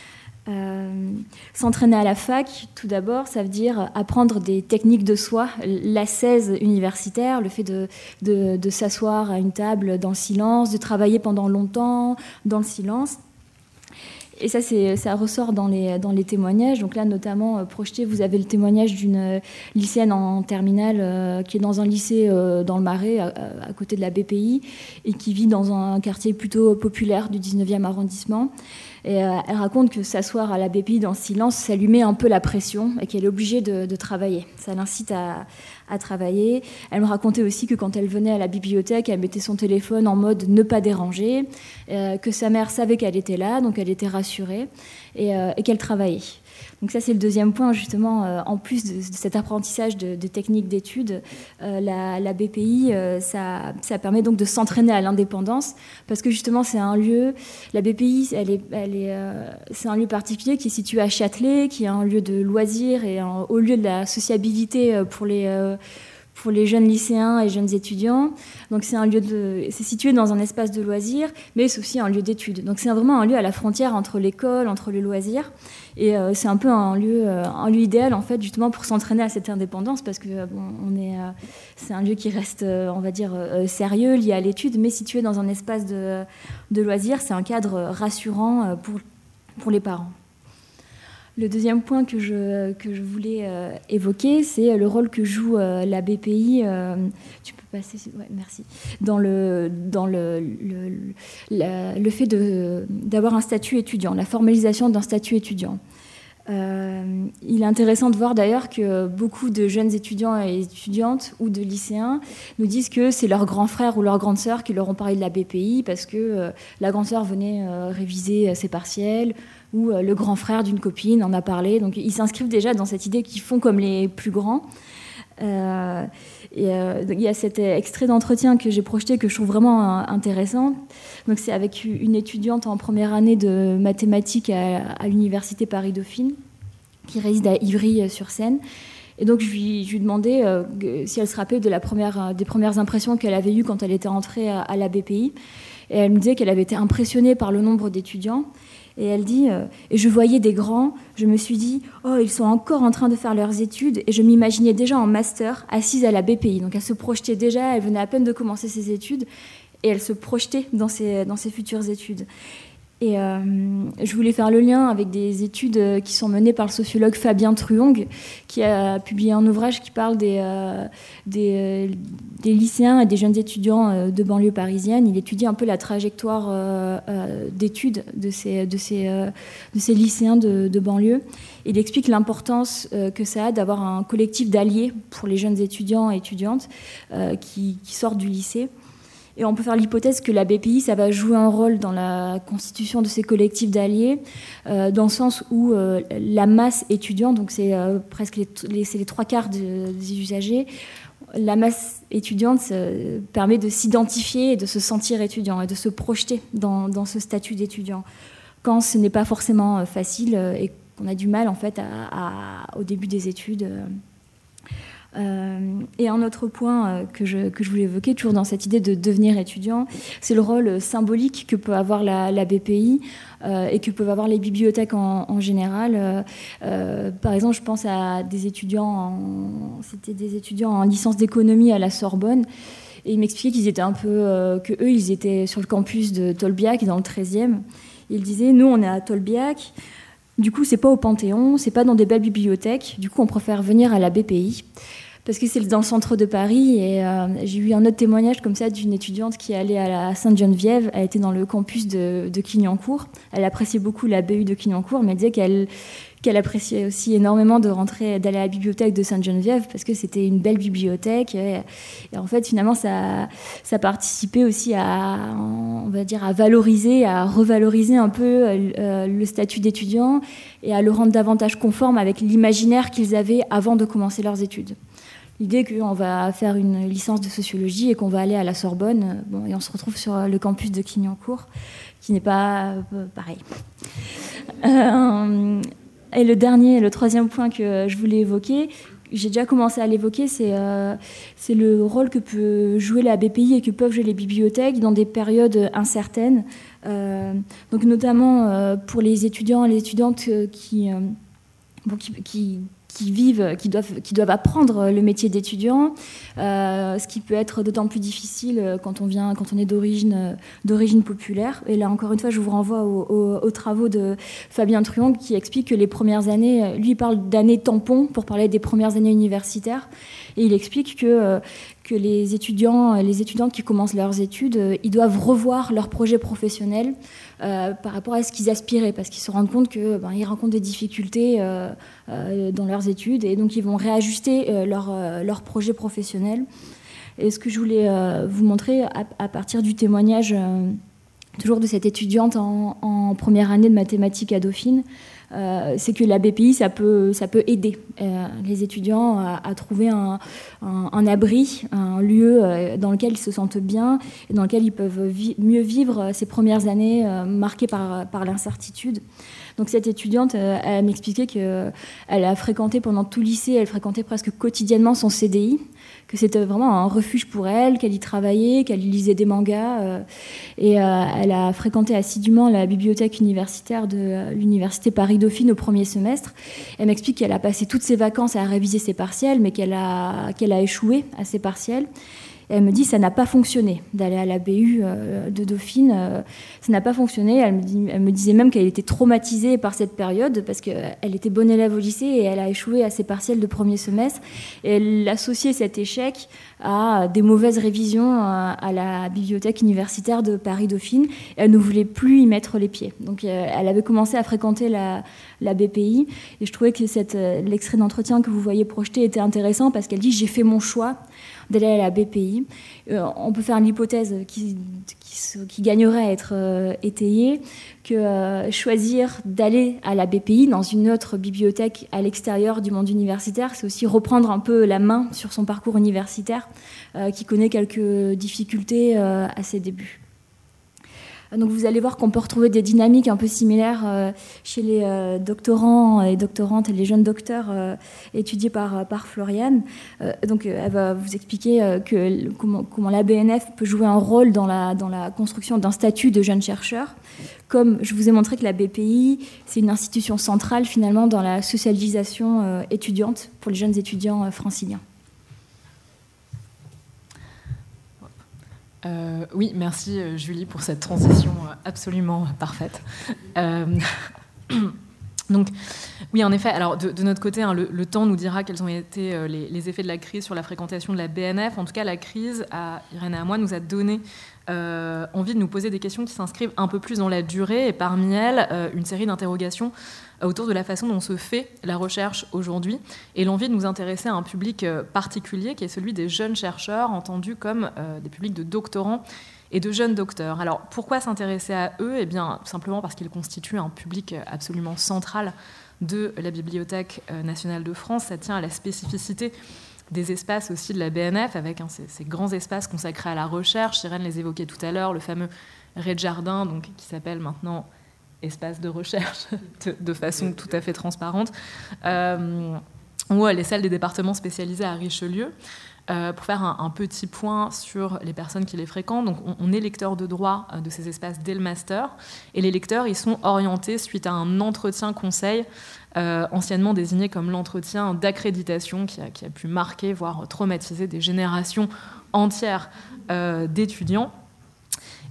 S'entraîner à la fac, tout d'abord, ça veut dire apprendre des techniques de soi, l'ascèse universitaire, le fait de s'asseoir à une table dans le silence, de travailler pendant longtemps dans le silence. Et ça ressort dans les témoignages. Donc là, notamment, projeté, vous avez le témoignage d'une lycéenne en terminale qui est dans un lycée dans le Marais, à côté de la BPI, et qui vit dans un quartier plutôt populaire du 19e arrondissement. Et elle raconte que s'asseoir à la BPI dans le silence, ça lui met un peu la pression et qu'elle est obligée de travailler. Ça l'incite à travailler. Elle me racontait aussi que quand elle venait à la bibliothèque, elle mettait son téléphone en mode ne pas déranger, que sa mère savait qu'elle était là, donc elle était rassurée et qu'elle travaillait. Donc ça, c'est le deuxième point, justement, en plus de cet apprentissage de techniques d'études, la BPI, ça permet donc de s'entraîner à l'indépendance, parce que justement, c'est un lieu, la BPI, c'est un lieu particulier qui est situé à Châtelet, qui est un lieu de loisirs et un haut lieu de la sociabilité pour les jeunes lycéens et jeunes étudiants. Donc c'est situé dans un espace de loisirs, mais c'est aussi un lieu d'études. Donc c'est vraiment un lieu à la frontière entre l'école, entre le loisir. Et c'est un peu un lieu idéal, en fait, justement, pour s'entraîner à cette indépendance, parce que c'est un lieu qui reste, on va dire, sérieux, lié à l'étude, mais situé dans un espace de loisirs. C'est un cadre rassurant pour les parents. Le deuxième point que je voulais évoquer, c'est le rôle que joue la BPI. Tu peux passer, ouais, merci. Dans le fait d'avoir un statut étudiant, la formalisation d'un statut étudiant. Il est intéressant de voir d'ailleurs que beaucoup de jeunes étudiants et étudiantes ou de lycéens nous disent que c'est leur grand frère ou leur grande sœur qui leur ont parlé de la BPI parce que la grande sœur venait réviser ses partiels ou le grand frère d'une copine en a parlé. Donc ils s'inscrivent déjà dans cette idée qu'ils font comme les plus grands. Il y a cet extrait d'entretien que j'ai projeté que je trouve vraiment intéressant. Donc c'est avec une étudiante en première année de mathématiques à l'université Paris-Dauphine qui réside à Ivry-sur-Seine. Et donc je lui demandais si elle se rappelait des premières impressions qu'elle avait eues quand elle était entrée à la BPI. Et elle me disait qu'elle avait été impressionnée par le nombre d'étudiants. Et elle dit, et je voyais des grands, je me suis dit, oh, ils sont encore en train de faire leurs études, et je m'imaginais déjà en master, assise à la BPI. Donc elle se projetait déjà, elle venait à peine de commencer ses études, et elle se projetait dans ses futures études. Et je voulais faire le lien avec des études qui sont menées par le sociologue Fabien Truong, qui a publié un ouvrage qui parle des lycéens et des jeunes étudiants de banlieue parisienne. Il étudie un peu la trajectoire d'études de ces lycéens de banlieue. Il explique l'importance que ça a d'avoir un collectif d'alliés pour les jeunes étudiants et étudiantes qui sortent du lycée. Et on peut faire l'hypothèse que la BPI, ça va jouer un rôle dans la constitution de ces collectifs d'alliés, dans le sens où la masse étudiante, donc c'est presque les trois quarts des usagers, la masse étudiante permet de s'identifier et de se sentir étudiant et de se projeter dans ce statut d'étudiant. Quand ce n'est pas forcément facile et qu'on a du mal en fait au début des études. Et un autre point que je voulais évoquer, toujours dans cette idée de devenir étudiant, c'est le rôle symbolique que peut avoir la BPI et que peuvent avoir les bibliothèques en général. Par exemple, je pense à des étudiants en licence d'économie à la Sorbonne. Et ils m'expliquaient qu'ils étaient ils étaient sur le campus de Tolbiac, dans le 13e. Ils disaient, nous, on est à Tolbiac. Du coup, c'est pas au Panthéon, c'est pas dans des belles bibliothèques. Du coup, on préfère venir à la BPI parce que c'est dans le centre de Paris. Et j'ai eu un autre témoignage comme ça d'une étudiante qui est allée à la Sainte-Geneviève. Elle était dans le campus de Clignancourt. Elle appréciait beaucoup la BU de Clignancourt, mais elle disait qu'elle appréciait aussi énormément d'aller à la bibliothèque de Sainte-Geneviève parce que c'était une belle bibliothèque. Et en fait, finalement, ça participait aussi on va dire, à revaloriser un peu le statut d'étudiant et à le rendre davantage conforme avec l'imaginaire qu'ils avaient avant de commencer leurs études. L'idée qu'on va faire une licence de sociologie et qu'on va aller à la Sorbonne, et on se retrouve sur le campus de Clignancourt, qui n'est pas pareil. Et le troisième point que je voulais évoquer, j'ai déjà commencé à l'évoquer, c'est le rôle que peut jouer la BPI et que peuvent jouer les bibliothèques dans des périodes incertaines. Donc notamment pour les étudiants et les étudiantes qui doivent apprendre le métier d'étudiant, ce qui peut être d'autant plus difficile quand on est d'origine populaire. Et là, encore une fois, je vous renvoie aux travaux de Fabien Truong qui explique que les premières années, lui, il parle d'années tampons pour parler des premières années universitaires. Et il explique que les étudiants et les étudiantes qui commencent leurs études, ils doivent revoir leur projet professionnel par rapport à ce qu'ils aspiraient, parce qu'ils se rendent compte qu'ils rencontrent des difficultés dans leurs études, et donc ils vont réajuster leur projet professionnel. Et ce que je voulais vous montrer à partir du témoignage toujours de cette étudiante en première année de mathématiques à Dauphine, c'est que la BPI, ça peut aider les étudiants à trouver un abri, un lieu dans lequel ils se sentent bien et dans lequel ils peuvent mieux vivre ces premières années marquées par l'incertitude. Donc cette étudiante, elle m'expliquait qu'elle a fréquenté pendant tout le lycée, elle fréquentait presque quotidiennement son CDI, que c'était vraiment un refuge pour elle, qu'elle y travaillait, qu'elle lisait des mangas. Et elle a fréquenté assidûment la bibliothèque universitaire de l'université Paris-Dauphine au premier semestre. Elle m'explique qu'elle a passé toutes ses vacances à réviser ses partiels, mais qu'elle a échoué à ses partiels. Et elle me dit, ça n'a pas fonctionné d'aller à la BU de Dauphine. Ça n'a pas fonctionné. Elle me disait même qu'elle était traumatisée par cette période parce qu'elle était bonne élève au lycée et elle a échoué à ses partiels de premier semestre. Et elle associait cet échec à des mauvaises révisions à la bibliothèque universitaire de Paris-Dauphine. Et elle ne voulait plus y mettre les pieds. Donc elle avait commencé à fréquenter la BPI. Et je trouvais que l'extrait d'entretien que vous voyez projeté était intéressant parce qu'elle dit « j'ai fait mon choix ». D'aller à la BPI. On peut faire l'hypothèse qui gagnerait à être étayée, que choisir d'aller à la BPI dans une autre bibliothèque à l'extérieur du monde universitaire, c'est aussi reprendre un peu la main sur son parcours universitaire, qui connaît quelques difficultés à ses débuts. Donc vous allez voir qu'on peut retrouver des dynamiques un peu similaires chez les doctorants et doctorantes et les jeunes docteurs étudiés par Floriane. Donc elle va vous expliquer comment la BNF peut jouer un rôle dans la construction d'un statut de jeune chercheur. Comme je vous ai montré que la BPI, c'est une institution centrale finalement dans la socialisation étudiante pour les jeunes étudiants franciliens. Oui, merci Julie pour cette transition absolument parfaite. Donc, oui, en effet, alors de notre côté, le temps nous dira quels ont été les effets de la crise sur la fréquentation de la BNF. En tout cas, la crise, à Irène et à moi, nous a donné envie de nous poser des questions qui s'inscrivent un peu plus dans la durée, et parmi elles, une série d'interrogations autour de la façon dont se fait la recherche aujourd'hui, et l'envie de nous intéresser à un public particulier, qui est celui des jeunes chercheurs, entendus comme des publics de doctorants et de jeunes docteurs. Alors, pourquoi s'intéresser à eux ? Eh bien, simplement parce qu'ils constituent un public absolument central de la Bibliothèque nationale de France. Ça tient à la spécificité des espaces aussi de la BNF, avec ces grands espaces consacrés à la recherche. Irène les évoquait tout à l'heure, le fameux rez-de-jardin, donc, qui s'appelle maintenant espace de recherche de façon tout à fait transparente, ou les salles des départements spécialisés à Richelieu. Pour faire un petit point sur les personnes qui les fréquentent, donc on est lecteur de droit de ces espaces dès le master, et les lecteurs ils sont orientés suite à un entretien conseil, anciennement désigné comme l'entretien d'accréditation, qui a pu marquer, voire traumatiser des générations entières d'étudiants.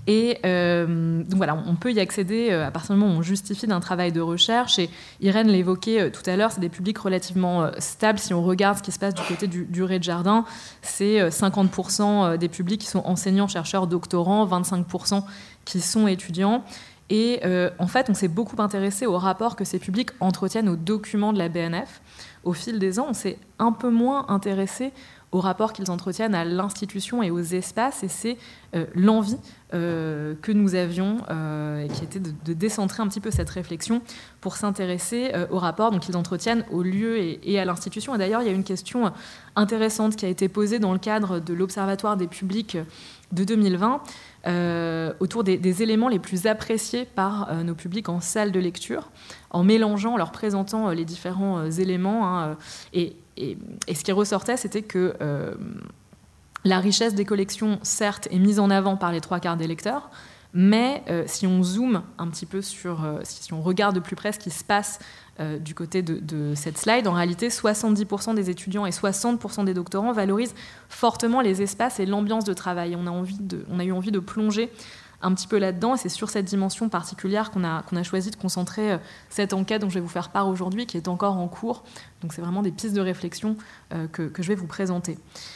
Et donc voilà, on peut y accéder à partir du moment où on justifie d'un travail de recherche. Et Irène l'évoquait tout à l'heure, c'est des publics relativement stables. Si on regarde ce qui se passe du côté du Rez-de-Jardin, c'est 50% des publics qui sont enseignants, chercheurs, doctorants, 25% qui sont étudiants. Et en fait, on s'est beaucoup intéressé au rapport que ces publics entretiennent aux documents de la BNF. Au fil des ans, on s'est un peu moins intéressé au rapport qu'ils entretiennent à l'institution et aux espaces, et c'est l'envie que nous avions, qui était de décentrer un petit peu cette réflexion pour s'intéresser au rapport qu'ils entretiennent au lieu et à l'institution. Et d'ailleurs, il y a une question intéressante qui a été posée dans le cadre de l'Observatoire des publics de 2020, autour des éléments les plus appréciés par nos publics en salle de lecture, en mélangeant, en leur présentant les différents éléments. Et ce qui ressortait, c'était que la richesse des collections, certes, est mise en avant par les 3/4 des lecteurs, mais si on zoome un petit peu si on regarde de plus près ce qui se passe du côté de cette slide, en réalité, 70% des étudiants et 60% des doctorants valorisent fortement les espaces et l'ambiance de travail. On a eu envie de plonger un petit peu là-dedans, et c'est sur cette dimension particulière qu'on a choisi de concentrer cette enquête dont je vais vous faire part aujourd'hui, qui est encore en cours. Donc c'est vraiment des pistes de réflexion que je vais vous présenter.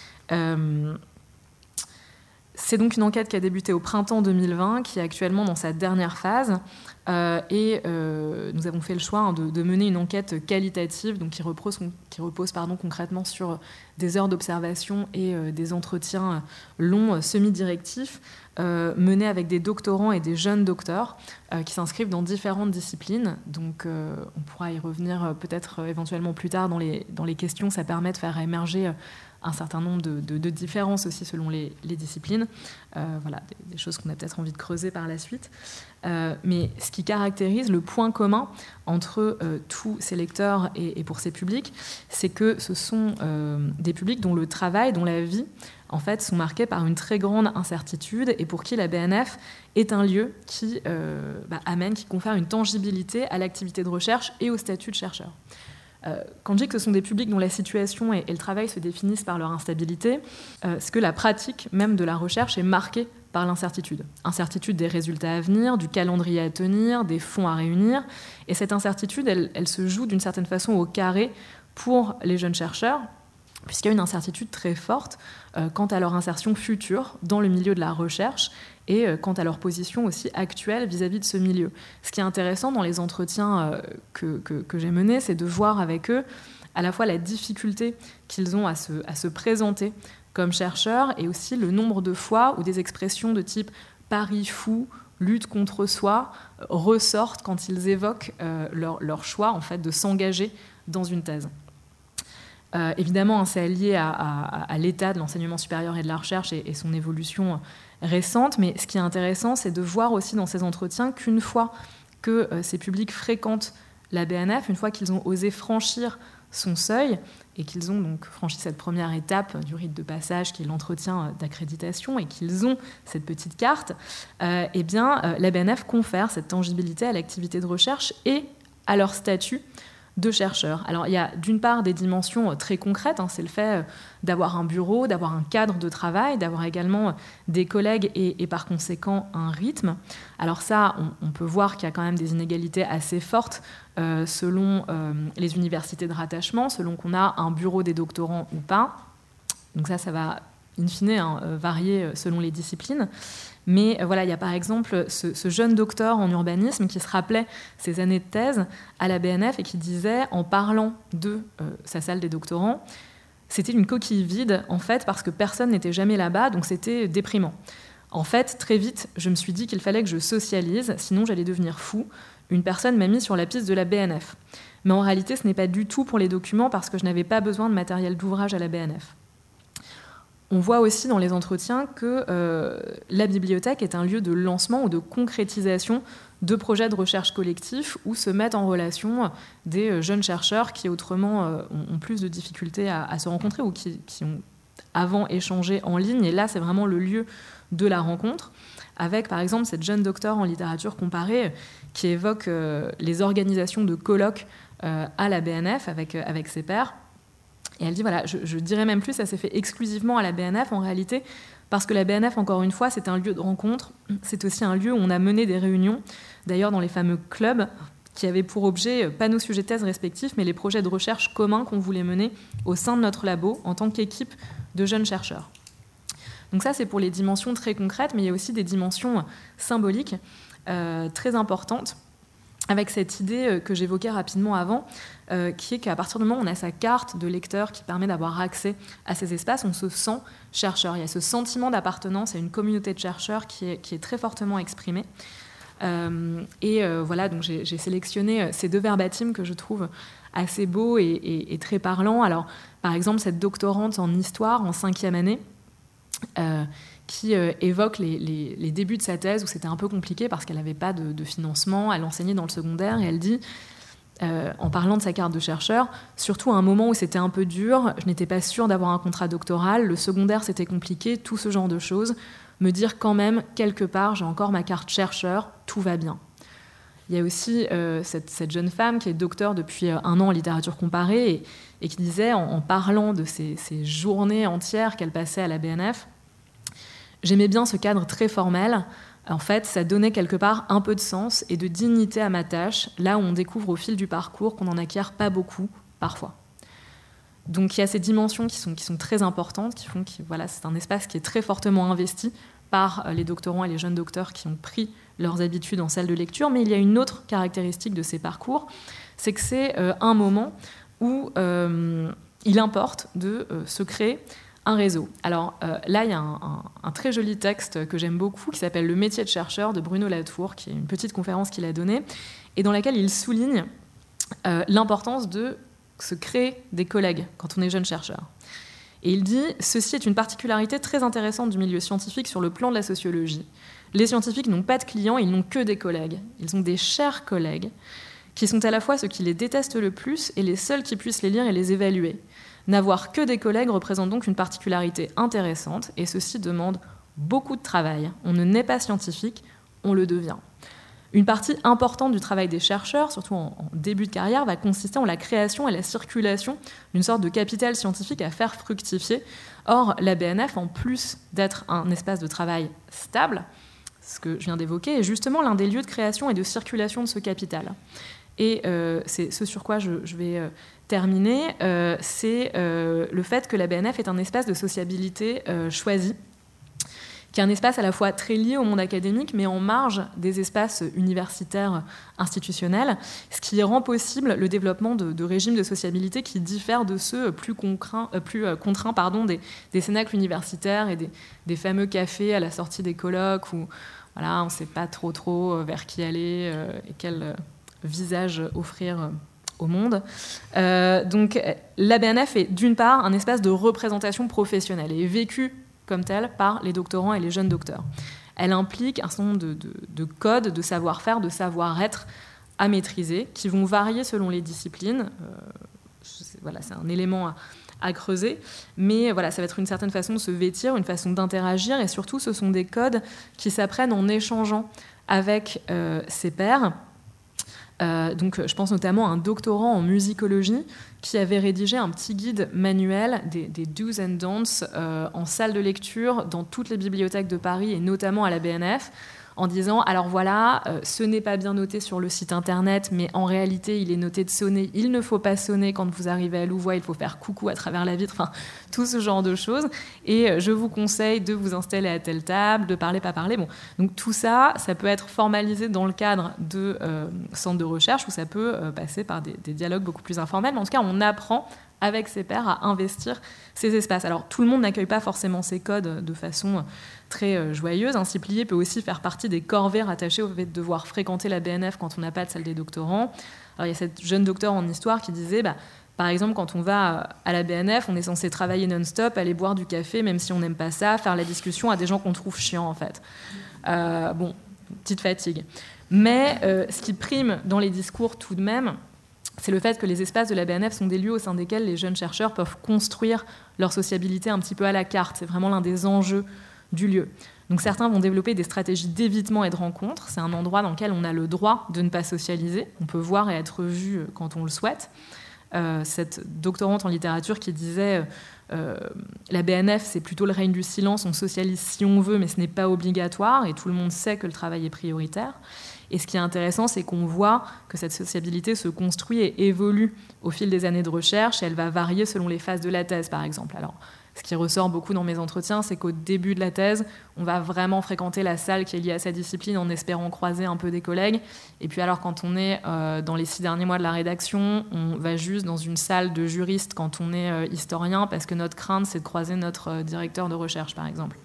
C'est donc une enquête qui a débuté au printemps 2020, qui est actuellement dans sa dernière phase. Nous avons fait le choix de mener une enquête qualitative, donc qui repose concrètement sur des heures d'observation et des entretiens longs, semi-directifs, menés avec des doctorants et des jeunes docteurs qui s'inscrivent dans différentes disciplines. Donc on pourra y revenir peut-être éventuellement plus tard dans les questions. Ça permet de faire émerger un certain nombre de différences aussi selon les disciplines. Voilà, des choses qu'on a peut-être envie de creuser par la suite. Mais ce qui caractérise le point commun entre tous ces lecteurs et pour ces publics, c'est que ce sont des publics dont le travail, dont la vie, en fait, sont marqués par une très grande incertitude, et pour qui la BNF est un lieu qui confère une tangibilité à l'activité de recherche et au statut de chercheur. Quand je dis que ce sont des publics dont la situation et le travail se définissent par leur instabilité, c'est que la pratique même de la recherche est marquée par l'incertitude. Incertitude des résultats à venir, du calendrier à tenir, des fonds à réunir. Et cette incertitude, elle se joue d'une certaine façon au carré pour les jeunes chercheurs, puisqu'il y a une incertitude très forte quant à leur insertion future dans le milieu de la recherche et quant à leur position aussi actuelle vis-à-vis de ce milieu. Ce qui est intéressant dans les entretiens que j'ai menés, c'est de voir avec eux à la fois la difficulté qu'ils ont à se présenter comme chercheurs, et aussi le nombre de fois où des expressions de type « pari fou », lutte contre soi, ressortent quand ils évoquent leur choix en fait, de s'engager dans une thèse. Évidemment, c'est lié à l'état de l'enseignement supérieur et de la recherche et son évolution récente, mais ce qui est intéressant, c'est de voir aussi dans ces entretiens qu'une fois que ces publics fréquentent la BNF, une fois qu'ils ont osé franchir son seuil et qu'ils ont donc franchi cette première étape du rite de passage qui est l'entretien d'accréditation et qu'ils ont cette petite carte, la BNF confère cette tangibilité à l'activité de recherche et à leur statut de chercheurs. Alors il y a d'une part des dimensions très concrètes, c'est le fait d'avoir un bureau, d'avoir un cadre de travail, d'avoir également des collègues et par conséquent un rythme. Alors ça, on peut voir qu'il y a quand même des inégalités assez fortes selon les universités de rattachement, selon qu'on a un bureau des doctorants ou pas. Donc ça va in fine varier selon les disciplines. Mais voilà, il y a par exemple ce jeune docteur en urbanisme qui se rappelait ses années de thèse à la BNF et qui disait, en parlant de sa salle des doctorants, c'était une coquille vide, en fait, parce que personne n'était jamais là-bas, donc c'était déprimant. En fait, très vite, je me suis dit qu'il fallait que je socialise, sinon j'allais devenir fou. Une personne m'a mis sur la piste de la BNF. Mais en réalité, ce n'est pas du tout pour les documents, parce que je n'avais pas besoin de matériel d'ouvrage à la BNF. On voit aussi dans les entretiens que la bibliothèque est un lieu de lancement ou de concrétisation de projets de recherche collectifs où se mettent en relation des jeunes chercheurs qui autrement ont plus de difficultés à se rencontrer ou qui ont avant échangé en ligne. Et là, c'est vraiment le lieu de la rencontre, avec par exemple cette jeune docteure en littérature comparée qui évoque les organisations de colloques à la BNF avec ses pairs. Et elle dit, voilà, je dirais même plus, ça s'est fait exclusivement à la BNF en réalité, parce que la BNF, encore une fois, c'est un lieu de rencontre, c'est aussi un lieu où on a mené des réunions, d'ailleurs dans les fameux clubs, qui avaient pour objet, pas nos sujets de thèse respectifs, mais les projets de recherche communs qu'on voulait mener au sein de notre labo, en tant qu'équipe de jeunes chercheurs. Donc ça, c'est pour les dimensions très concrètes, mais il y a aussi des dimensions symboliques très importantes, avec cette idée que j'évoquais rapidement avant, qui est qu'à partir du moment où on a sa carte de lecteur qui permet d'avoir accès à ces espaces, on se sent chercheur. Il y a ce sentiment d'appartenance à une communauté de chercheurs qui est très fortement exprimé. Voilà, donc j'ai sélectionné ces 2 verbatims que je trouve assez beaux et très parlants. Alors, par exemple, cette doctorante en histoire en 5e année, qui évoque les débuts de sa thèse où c'était un peu compliqué parce qu'elle n'avait pas de financement, elle enseignait dans le secondaire, et elle dit, en parlant de sa carte de chercheur, surtout à un moment où c'était un peu dur, je n'étais pas sûre d'avoir un contrat doctoral, le secondaire c'était compliqué, tout ce genre de choses, me dire quand même, quelque part, j'ai encore ma carte chercheur, tout va bien. Il y a aussi cette jeune femme qui est docteur depuis 1 an en littérature comparée et qui disait, en parlant de ces journées entières qu'elle passait à la BNF, j'aimais bien ce cadre très formel. En fait, ça donnait quelque part un peu de sens et de dignité à ma tâche, là où on découvre au fil du parcours qu'on n'en acquiert pas beaucoup, parfois. Donc il y a ces dimensions qui sont très importantes, qui font que voilà, c'est un espace qui est très fortement investi par les doctorants et les jeunes docteurs qui ont pris leurs habitudes en salle de lecture. Mais il y a une autre caractéristique de ces parcours, c'est que c'est un moment où il importe de se créer un réseau. Alors là, il y a un très joli texte que j'aime beaucoup qui s'appelle « Le métier de chercheur » de Bruno Latour, qui est une petite conférence qu'il a donnée, et dans laquelle il souligne l'importance de se créer des collègues quand on est jeune chercheur. Et il dit « Ceci est une particularité très intéressante du milieu scientifique sur le plan de la sociologie. Les scientifiques n'ont pas de clients, ils n'ont que des collègues. Ils ont des chers collègues qui sont à la fois ceux qui les détestent le plus et les seuls qui puissent les lire et les évaluer. N'avoir que des collègues représente donc une particularité intéressante et ceci demande beaucoup de travail. On ne naît pas scientifique, on le devient. » Une partie importante du travail des chercheurs, surtout en début de carrière, va consister en la création et la circulation d'une sorte de capital scientifique à faire fructifier. Or, la BNF, en plus d'être un espace de travail stable, ce que je viens d'évoquer, est justement l'un des lieux de création et de circulation de ce capital. Et c'est ce sur quoi je vais terminer, c'est le fait que la BNF est un espace de sociabilité choisi, qui est un espace à la fois très lié au monde académique, mais en marge des espaces universitaires institutionnels, ce qui rend possible le développement de régimes de sociabilité qui diffèrent de ceux plus contraints des cénacles universitaires et des fameux cafés à la sortie des colloques où voilà, on ne sait pas trop vers qui aller et quel visage offrir au monde. Donc la BNF est d'une part un espace de représentation professionnelle et est vécue comme telle par les doctorants et les jeunes docteurs. Elle implique un certain nombre de codes, de savoir-faire, de savoir-être à maîtriser, qui vont varier selon les disciplines. Voilà, c'est un élément à creuser, mais voilà, ça va être une certaine façon de se vêtir, une façon d'interagir, et surtout, ce sont des codes qui s'apprennent en échangeant avec ses pairs. Donc, je pense notamment à un doctorant en musicologie qui avait rédigé un petit guide manuel des do's and don'ts en salle de lecture dans toutes les bibliothèques de Paris et notamment à la BNF, en disant alors voilà, ce n'est pas bien noté sur le site internet, mais en réalité il est noté de sonner, il ne faut pas sonner quand vous arrivez à Louvois, il faut faire coucou à travers la vitre, enfin tout ce genre de choses, et je vous conseille de vous installer à telle table, de parler, pas parler. Bon, donc tout ça, ça peut être formalisé dans le cadre de centres de recherche, ou ça peut passer par des dialogues beaucoup plus informels, mais en tout cas on apprend avec ses pairs à investir ces espaces. Alors tout le monde n'accueille pas forcément ces codes de façon très joyeuse. Un Ciplier peut aussi faire partie des corvées rattachées au fait de devoir fréquenter la BNF quand on n'a pas de salle des doctorants. Alors il y a cette jeune docteure en histoire qui disait, par exemple, quand on va à la BNF, on est censé travailler non-stop, aller boire du café, même si on n'aime pas ça, faire la discussion à des gens qu'on trouve chiants, en fait. Bon, petite fatigue. Mais ce qui prime dans les discours tout de même, c'est le fait que les espaces de la BNF sont des lieux au sein desquels les jeunes chercheurs peuvent construire leur sociabilité un petit peu à la carte. C'est vraiment l'un des enjeux du lieu. Donc certains vont développer des stratégies d'évitement et de rencontre. C'est un endroit dans lequel on a le droit de ne pas socialiser. On peut voir et être vu quand on le souhaite. cette doctorante en littérature qui disait la BNF, c'est plutôt le règne du silence, on socialise si on veut, mais ce n'est pas obligatoire, et tout le monde sait que le travail est prioritaire. Et ce qui est intéressant, c'est qu'on voit que cette sociabilité se construit et évolue au fil des années de recherche, et elle va varier selon les phases de la thèse, par exemple. Alors, ce qui ressort beaucoup dans mes entretiens, c'est qu'au début de la thèse, on va vraiment fréquenter la salle qui est liée à sa discipline en espérant croiser un peu des collègues. Et puis alors, quand on est dans les 6 derniers mois de la rédaction, on va juste dans une salle de juristes quand on est historien, parce que notre crainte, c'est de croiser notre directeur de recherche, par exemple.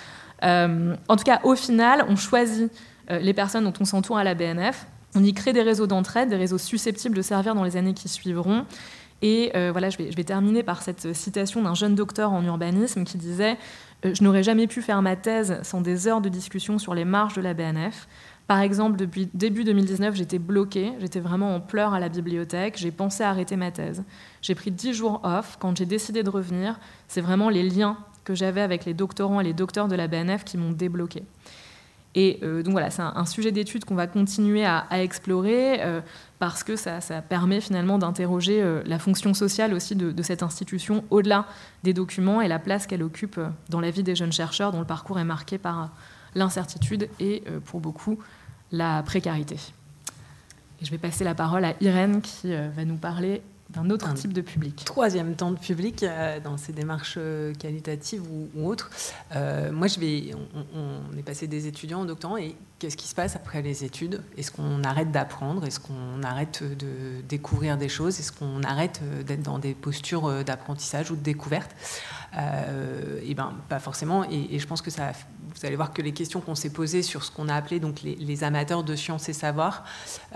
En tout cas, au final, on choisit les personnes dont on s'entoure à la BNF. On y crée des réseaux d'entraide, des réseaux susceptibles de servir dans les années qui suivront. Et voilà, je vais terminer par cette citation d'un jeune docteur en urbanisme qui disait « Je n'aurais jamais pu faire ma thèse sans des heures de discussion sur les marges de la BNF. Par exemple, depuis début 2019, j'étais bloquée, j'étais vraiment en pleurs à la bibliothèque, j'ai pensé à arrêter ma thèse. J'ai pris 10 jours off. Quand j'ai décidé de revenir, c'est vraiment les liens que j'avais avec les doctorants et les docteurs de la BNF qui m'ont débloquée. » Et donc voilà, c'est un sujet d'étude qu'on va continuer à explorer parce que ça permet finalement d'interroger la fonction sociale aussi de cette institution au-delà des documents et la place qu'elle occupe dans la vie des jeunes chercheurs dont le parcours est marqué par l'incertitude et pour beaucoup la précarité. Et je vais passer la parole à Irène qui va nous parler d'un autre type de public. Troisième temps de public dans ces démarches qualitatives ou autres. Moi, on est passé des étudiants aux doctorants et qu'est-ce qui se passe après les études ? Est-ce qu'on arrête d'apprendre ? Est-ce qu'on arrête de découvrir des choses ? Est-ce qu'on arrête d'être dans des postures d'apprentissage ou de découverte ? Et ben, pas forcément. Et je pense que vous allez voir que les questions qu'on s'est posées sur ce qu'on a appelé donc les amateurs de sciences et savoirs,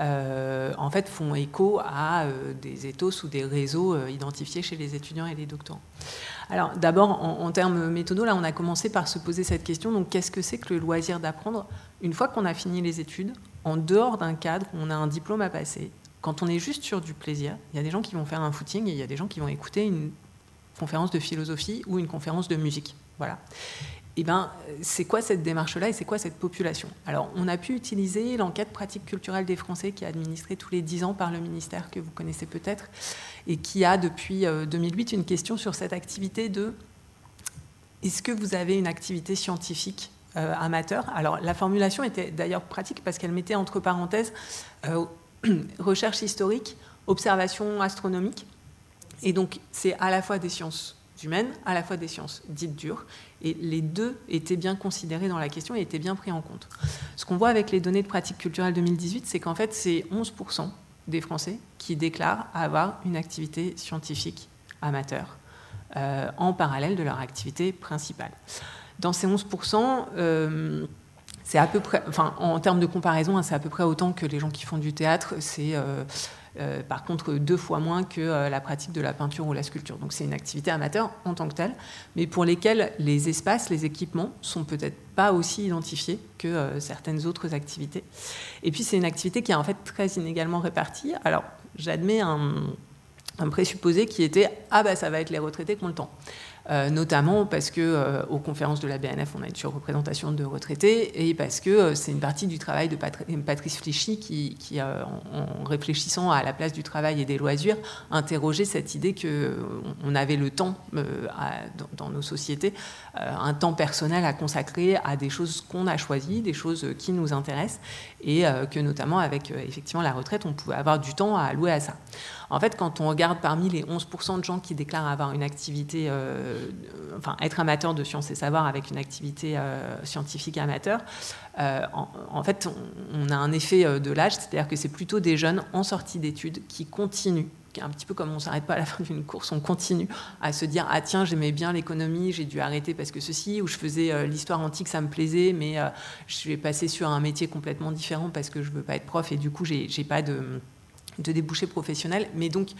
en fait, font écho à des ethos ou des réseaux identifiés chez les étudiants et les doctorants. Alors, d'abord, en termes méthodaux, là, on a commencé par se poser cette question. Donc, qu'est-ce que c'est que le loisir d'apprendre ? Une fois qu'on a fini les études, en dehors d'un cadre, on a un diplôme à passer. Quand on est juste sur du plaisir, il y a des gens qui vont faire un footing et il y a des gens qui vont écouter une conférence de philosophie ou une conférence de musique. Voilà. Eh bien, c'est quoi cette démarche-là et c'est quoi cette population ? Alors, on a pu utiliser l'enquête pratique culturelle des Français qui est administrée tous les 10 ans par le ministère, que vous connaissez peut-être, et qui a depuis 2008 une question sur cette activité de « Est-ce que vous avez une activité scientifique amateur ?» Alors, la formulation était d'ailleurs pratique parce qu'elle mettait entre parenthèses recherche historique, observation astronomique. Et donc, c'est à la fois des sciences humaines, à la fois des sciences dites dures, et les deux étaient bien considérés dans la question et étaient bien pris en compte. Ce qu'on voit avec les données de pratique culturelle 2018, c'est qu'en fait, c'est 11% des Français qui déclarent avoir une activité scientifique amateur en parallèle de leur activité principale. Dans ces 11%, c'est à peu près, enfin, en termes de comparaison, c'est à peu près autant que les gens qui font du théâtre, c'est par contre 2 fois moins que la pratique de la peinture ou la sculpture. Donc c'est une activité amateur en tant que telle, mais pour lesquelles les espaces, les équipements sont peut-être pas aussi identifiés que certaines autres activités. Et puis c'est une activité qui est en fait très inégalement répartie. Alors j'admets un présupposé qui était « Ah bah ça va être les retraités qui ont le temps ». Notamment parce qu'aux conférences de la BNF, on a une surreprésentation de retraités et parce que c'est une partie du travail de Patrice Flichy qui en réfléchissant à la place du travail et des loisirs, interrogeait cette idée qu'on avait le temps dans nos sociétés, un temps personnel à consacrer à des choses qu'on a choisies, des choses qui nous intéressent et que notamment avec effectivement la retraite, on pouvait avoir du temps à allouer à ça. En fait, quand on regarde parmi les 11% de gens qui déclarent avoir une activité, être amateur de sciences et savoirs avec une activité scientifique amateur, en fait, on a un effet de l'âge, c'est-à-dire que c'est plutôt des jeunes en sortie d'études qui continuent, un petit peu comme on ne s'arrête pas à la fin d'une course, on continue à se dire « Ah tiens, j'aimais bien l'économie, j'ai dû arrêter parce que ceci », ou « Je faisais l'histoire antique, ça me plaisait, mais je vais passer sur un métier complètement différent parce que je ne veux pas être prof et du coup, j'ai pas de débouchés professionnels. » Mais donc,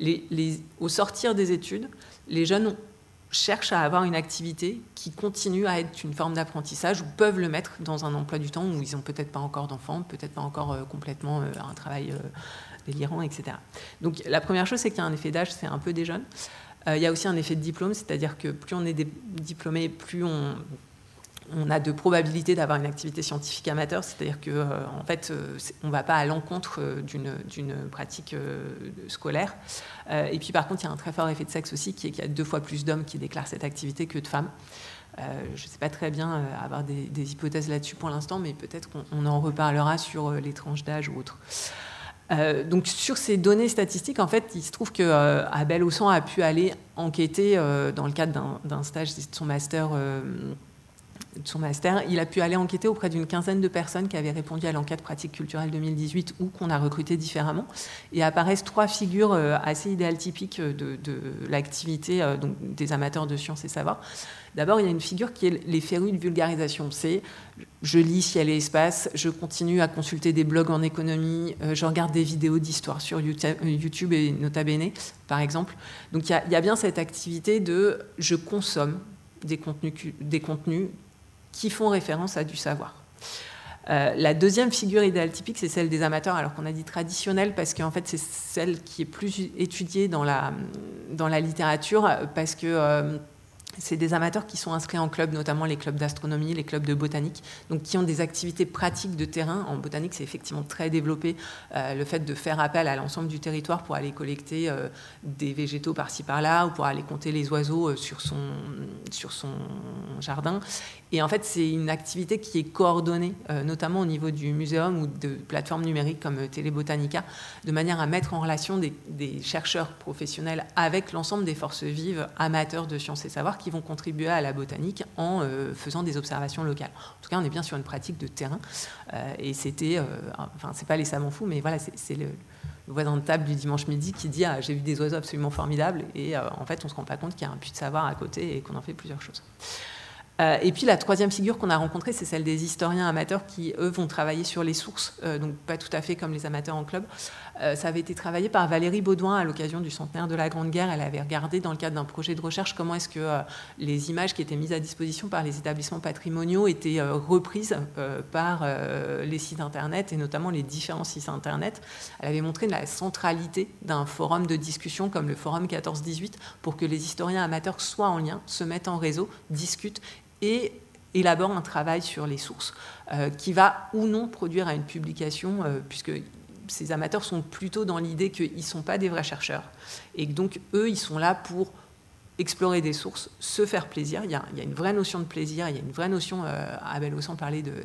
au sortir des études, les jeunes cherchent à avoir une activité qui continue à être une forme d'apprentissage ou peuvent le mettre dans un emploi du temps où ils n'ont peut-être pas encore d'enfants, peut-être pas encore complètement un travail délirant, etc. Donc, la première chose, c'est qu'il y a un effet d'âge, c'est un peu des jeunes. Il y a aussi un effet de diplôme, c'est-à-dire que plus on est diplômé, plus on on a de probabilités d'avoir une activité scientifique amateur, c'est-à-dire que en fait, on ne va pas à l'encontre d'une pratique scolaire. Et puis par contre, il y a un très fort effet de sexe aussi, qui est qu'il y a 2 fois plus d'hommes qui déclarent cette activité que de femmes. Je ne sais pas très bien avoir des hypothèses là-dessus pour l'instant, mais peut-être qu'on en reparlera sur les tranches d'âge ou autres. Donc sur ces données statistiques, en fait, il se trouve que Abel Haussan a pu aller enquêter dans le cadre d'un stage de son master. Il a pu aller enquêter auprès d'une quinzaine de personnes qui avaient répondu à l'enquête pratique culturelle 2018 ou qu'on a recruté différemment. Et apparaissent 3 figures assez idéaltypiques de l'activité donc des amateurs de sciences et savoirs. D'abord, il y a une figure qui est les férus de vulgarisation. C'est je lis Ciel et Espace, je continue à consulter des blogs en économie, je regarde des vidéos d'histoire sur YouTube et Nota Bene, par exemple. Donc il y a bien cette activité de je consomme des contenus qui font référence à du savoir. La deuxième figure idéale typique, c'est celle des amateurs, alors qu'on a dit traditionnelle, parce qu'en fait, c'est celle qui est plus étudiée dans la littérature, parce que c'est des amateurs qui sont inscrits en club, notamment les clubs d'astronomie, les clubs de botanique, donc qui ont des activités pratiques de terrain. En botanique, c'est effectivement très développé, le fait de faire appel à l'ensemble du territoire pour aller collecter des végétaux par-ci par-là, ou pour aller compter les oiseaux sur son jardin. Et en fait, c'est une activité qui est coordonnée, notamment au niveau du muséum ou de plateformes numériques comme Télébotanica, de manière à mettre en relation des chercheurs professionnels avec l'ensemble des forces vives amateurs de sciences et savoirs qui vont contribuer à la botanique en faisant des observations locales. En tout cas, on est bien sur une pratique de terrain. Et c'était, enfin, c'est pas les savants fous, mais voilà, c'est le voisin de table du dimanche midi qui dit j'ai vu des oiseaux absolument formidables. Et en fait, on se rend pas compte qu'il y a un puits de savoir à côté et qu'on en fait plusieurs choses. Et puis la troisième figure qu'on a rencontrée, c'est celle des historiens amateurs qui, eux, vont travailler sur les sources, donc pas tout à fait comme les amateurs en club. Ça avait été travaillé par Valérie Baudouin à l'occasion du centenaire de la Grande Guerre. Elle avait regardé dans le cadre d'un projet de recherche comment est-ce que les images qui étaient mises à disposition par les établissements patrimoniaux étaient reprises par les sites Internet, et notamment les différents sites Internet. Elle avait montré la centralité d'un forum de discussion comme le forum 14-18 pour que les historiens amateurs soient en lien, se mettent en réseau, discutent et élabore un travail sur les sources qui va ou non produire à une publication, puisque ces amateurs sont plutôt dans l'idée qu'ils ne sont pas des vrais chercheurs. Et donc, eux, ils sont là pour explorer des sources, se faire plaisir. Il y a une vraie notion de plaisir, il y a une vraie notion, Abel Haussan parlait de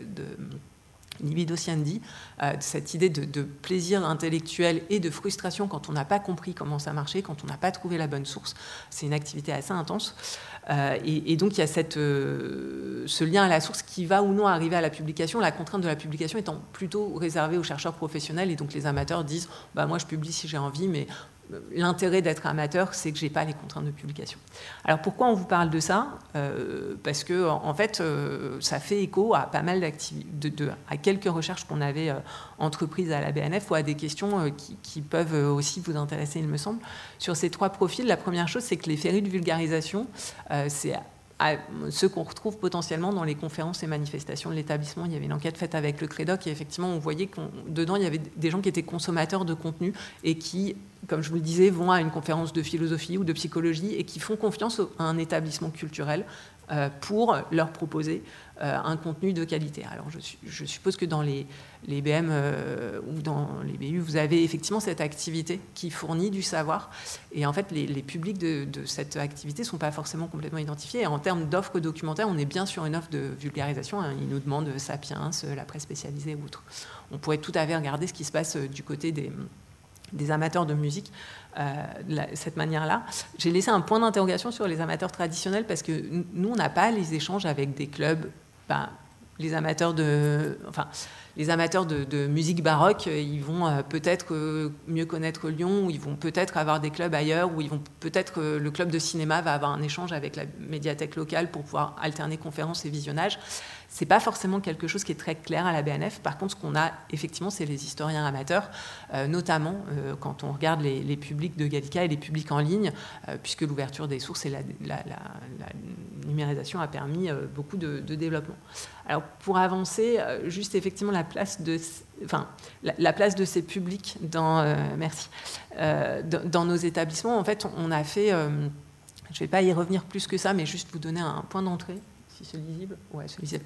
libido sciendi, cette idée de plaisir intellectuel et de frustration quand on n'a pas compris comment ça marchait, quand on n'a pas trouvé la bonne source. C'est une activité assez intense. Et donc, il y a ce lien à la source qui va ou non arriver à la publication, la contrainte de la publication étant plutôt réservée aux chercheurs professionnels. Et donc, les amateurs disent moi, je publie si j'ai envie, mais l'intérêt d'être amateur, c'est que je n'ai pas les contraintes de publication. Alors, pourquoi on vous parle de ça ? Parce que, en fait, ça fait écho à pas mal d'activités, à quelques recherches qu'on avait entreprises à la BNF ou à des questions qui peuvent aussi vous intéresser, il me semble. Sur ces 3 profils, la première chose, c'est que les férus de vulgarisation, c'est ceux qu'on retrouve potentiellement dans les conférences et manifestations de l'établissement. Il y avait une enquête faite avec le Crédoc et effectivement, on voyait que dedans, il y avait des gens qui étaient consommateurs de contenu et qui, comme je vous le disais, vont à une conférence de philosophie ou de psychologie et qui font confiance à un établissement culturel pour leur proposer un contenu de qualité. Alors, je suppose que dans les BM ou dans les BU, vous avez effectivement cette activité qui fournit du savoir. Et en fait, les publics de cette activité ne sont pas forcément complètement identifiés. Et en termes d'offres documentaires, on est bien sur une offre de vulgarisation. Ils nous demandent Sapiens, la presse spécialisée ou autre. On pourrait tout à fait regarder ce qui se passe du côté des amateurs de musique de cette manière-là. J'ai laissé un point d'interrogation sur les amateurs traditionnels parce que nous, on n'a pas les échanges avec des clubs. Les amateurs de musique baroque, ils vont peut-être mieux connaître Lyon, ou ils vont peut-être avoir des clubs ailleurs, ou ils vont peut-être le club de cinéma va avoir un échange avec la médiathèque locale pour pouvoir alterner conférences et visionnage. C'est pas forcément quelque chose qui est très clair à la BNF. Par contre, ce qu'on a effectivement, c'est les historiens amateurs, notamment quand on regarde les publics de Gallica et les publics en ligne, puisque l'ouverture des sources et la numérisation a permis beaucoup de développement. Alors, pour avancer, juste effectivement la place de ces publics dans nos établissements. En fait, on a fait, je ne vais pas y revenir plus que ça, mais juste vous donner un point d'entrée. si c'est lisible. Ouais, c'est lisible.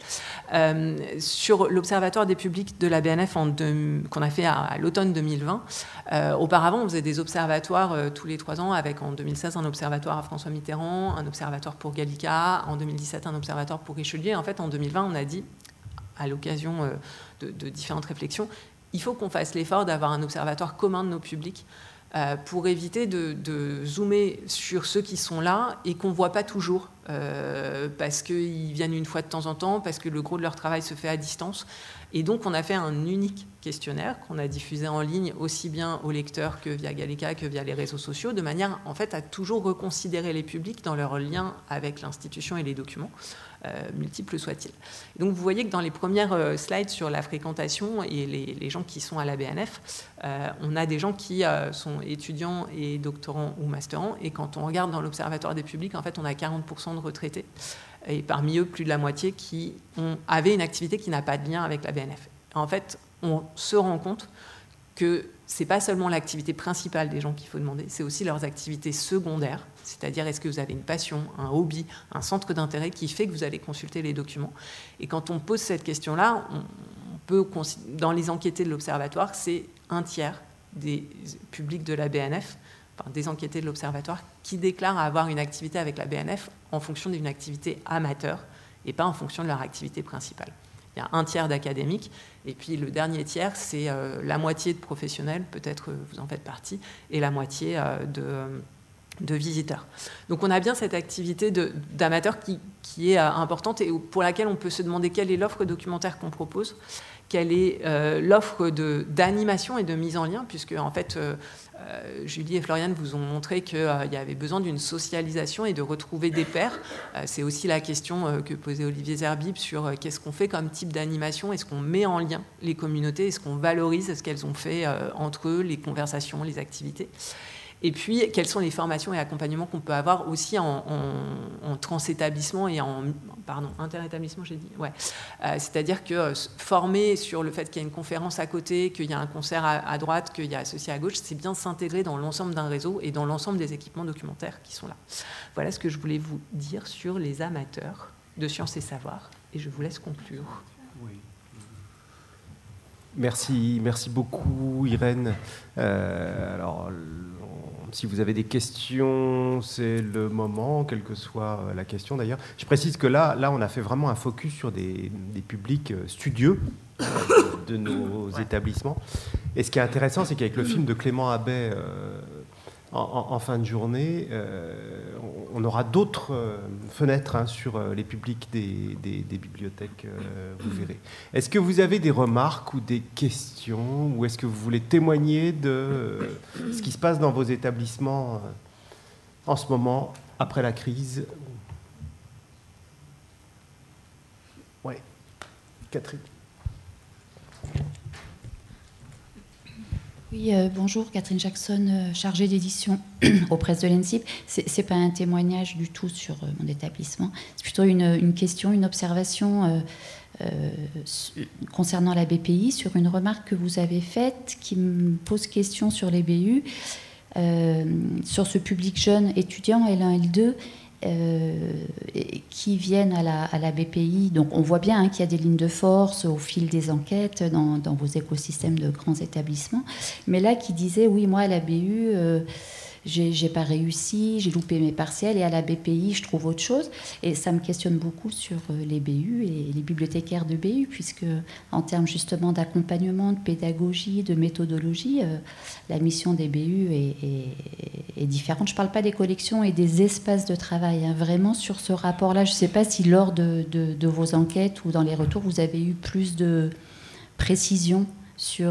Sur l'Observatoire des publics de la BNF qu'on a fait à l'automne 2020, auparavant, on faisait des observatoires tous les 3 ans, avec en 2016 un observatoire à François Mitterrand, un observatoire pour Gallica, en 2017 un observatoire pour Richelieu. En fait, en 2020, on a dit, à l'occasion de différentes réflexions, il faut qu'on fasse l'effort d'avoir un observatoire commun de nos publics pour éviter de zoomer sur ceux qui sont là et qu'on ne voit pas toujours, parce qu'ils viennent une fois de temps en temps, parce que le gros de leur travail se fait à distance. Et donc, on a fait un unique questionnaire qu'on a diffusé en ligne, aussi bien aux lecteurs que via Gallica, que via les réseaux sociaux, de manière, en fait, à toujours reconsidérer les publics dans leur lien avec l'institution et les documents, multiples soient-ils. Donc, vous voyez que dans les premières slides sur la fréquentation et les gens qui sont à la BNF, on a des gens qui sont étudiants et doctorants ou masterants, et quand on regarde dans l'Observatoire des publics, en fait, on a 40% de retraités, et parmi eux, plus de la moitié qui avaient une activité qui n'a pas de lien avec la BNF. En fait, on se rend compte que ce n'est pas seulement l'activité principale des gens qu'il faut demander, c'est aussi leurs activités secondaires, c'est-à-dire est-ce que vous avez une passion, un hobby, un centre d'intérêt qui fait que vous allez consulter les documents. Et quand on pose cette question-là, on peut, dans les enquêtés de l'Observatoire, c'est 1/3 des publics de la BNF, enfin, des enquêtés de l'Observatoire, qui déclarent avoir une activité avec la BNF en fonction d'une activité amateur et pas en fonction de leur activité principale. Il y a 1/3 d'académiques, et puis le dernier tiers, c'est la moitié de professionnels, peut-être vous en faites partie, et la moitié de visiteurs. Donc on a bien cette activité d'amateurs qui est importante et pour laquelle on peut se demander quelle est l'offre documentaire qu'on propose, quelle est l'offre d'animation et de mise en lien, puisque en fait Julie et Floriane vous ont montré qu'il y avait besoin d'une socialisation et de retrouver des pairs. C'est aussi la question que posait Olivier Zerbib sur qu'est-ce qu'on fait comme type d'animation, est-ce qu'on met en lien les communautés, est-ce qu'on valorise ce qu'elles ont fait entre eux, les conversations, les activités. Et puis, quelles sont les formations et accompagnements qu'on peut avoir aussi en trans-établissement et inter-établissement, j'ai dit. Ouais. C'est-à-dire que former sur le fait qu'il y a une conférence à côté, qu'il y a un concert à droite, qu'il y a ceci à gauche, c'est bien s'intégrer dans l'ensemble d'un réseau et dans l'ensemble des équipements documentaires qui sont là. Voilà ce que je voulais vous dire sur les amateurs de sciences et savoirs. Et je vous laisse conclure. Oui. Merci beaucoup, Irène. Alors, si vous avez des questions, c'est le moment, quelle que soit la question d'ailleurs. Je précise que là, on a fait vraiment un focus sur des publics studieux de nos établissements. Et ce qui est intéressant, c'est qu'avec le film de Clément Abbé en fin de journée, on aura d'autres fenêtres sur les publics des bibliothèques, vous verrez. Est-ce que vous avez des remarques ou des questions, ou est-ce que vous voulez témoigner de ce qui se passe dans vos établissements en ce moment, après la crise? Oui, Catherine. Oui, bonjour, Catherine Jackson, chargée d'édition aux presses de l'ENSIP. C'est pas un témoignage du tout sur mon établissement, c'est plutôt une question, une observation concernant la BPI, sur une remarque que vous avez faite qui me pose question sur les BU, sur ce public jeune étudiant L1, L2, qui viennent à la BPI. Donc on voit bien qu'il y a des lignes de force au fil des enquêtes dans vos écosystèmes de grands établissements. Mais là, qui disait, oui, moi à la BU, j'ai pas réussi, j'ai loupé mes partiels, et à la BPI, je trouve autre chose. Et ça me questionne beaucoup sur les BU et les bibliothécaires de BU, puisque en termes justement d'accompagnement, de pédagogie, de méthodologie, la mission des BU est différente. Je ne parle pas des collections et des espaces de travail, vraiment sur ce rapport-là. Je ne sais pas si lors de vos enquêtes ou dans les retours, vous avez eu plus de précision sur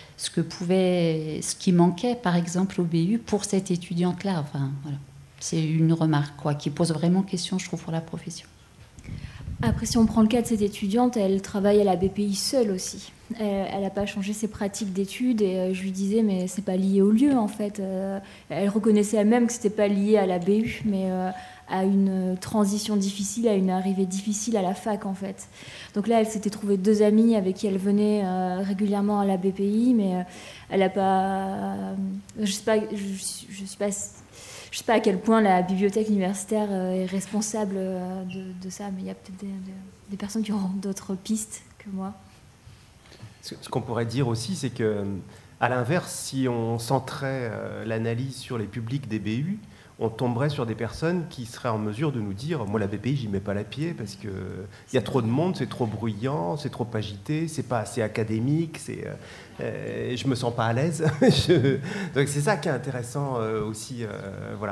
ce qui manquait, par exemple, au BU pour cette étudiante-là. Enfin, voilà. C'est une remarque qui pose vraiment question, je trouve, pour la profession. Après, si on prend le cas de cette étudiante, elle travaille à la BPI seule aussi. Elle n'a pas changé ses pratiques d'études, et je lui disais, mais c'est pas lié au lieu, en fait. Elle reconnaissait elle-même que c'était pas lié à la BU, mais à une transition difficile, à une arrivée difficile à la fac, en fait. Donc là, elle s'était trouvée 2 amies avec qui elle venait régulièrement à la BPI, mais elle n'a pas... Je sais pas ne sais pas à quel point la bibliothèque universitaire est responsable de ça, mais il y a peut-être des personnes qui auront d'autres pistes que moi. Ce qu'on pourrait dire aussi, c'est que, à l'inverse, si on centrait l'analyse sur les publics des BU, on tomberait sur des personnes qui seraient en mesure de nous dire « Moi, la BPI, j'y mets pas la pied parce qu'il y a trop de monde, c'est trop bruyant, c'est trop agité, c'est pas assez académique, je me sens pas à l'aise. » Donc c'est ça qui est intéressant aussi. Voilà.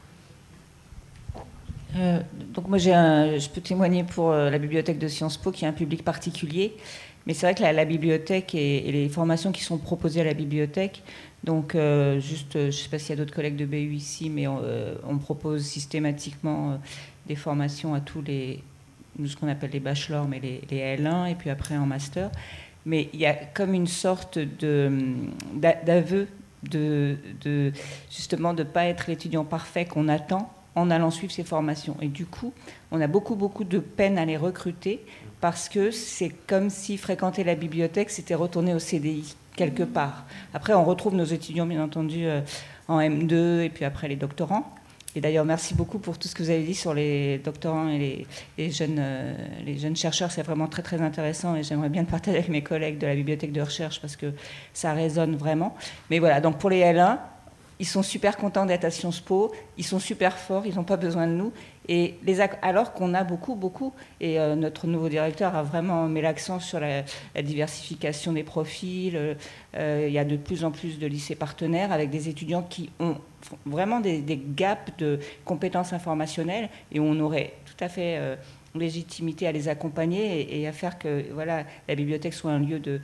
Donc moi, je peux témoigner pour la bibliothèque de Sciences Po, qui est un public particulier. Mais c'est vrai que la bibliothèque et les formations qui sont proposées à la bibliothèque, donc juste, je ne sais pas s'il y a d'autres collègues de BU ici, mais on propose systématiquement des formations à tous ce qu'on appelle les bachelors, mais les L1, et puis après en master. Mais il y a comme une sorte d'aveu justement de ne pas être l'étudiant parfait qu'on attend en allant suivre ces formations. Et du coup, on a beaucoup de peine à les recruter parce que c'est comme si fréquenter la bibliothèque, c'était retourner au CDI quelque part. Après, on retrouve nos étudiants, bien entendu, en M2 et puis après les doctorants. Et d'ailleurs, merci beaucoup pour tout ce que vous avez dit sur les doctorants et les jeunes chercheurs. C'est vraiment très, très intéressant et j'aimerais bien le partager avec mes collègues de la bibliothèque de recherche parce que ça résonne vraiment. Mais voilà, donc pour les L1, ils sont super contents d'être à Sciences Po, ils sont super forts, ils n'ont pas besoin de nous. Et alors qu'on a beaucoup, et notre nouveau directeur a vraiment mis l'accent sur la diversification des profils. Il y a de plus en plus de lycées partenaires avec des étudiants qui ont vraiment des gaps de compétences informationnelles et on aurait tout à fait légitimité à les accompagner et à faire que voilà, la bibliothèque soit un lieu de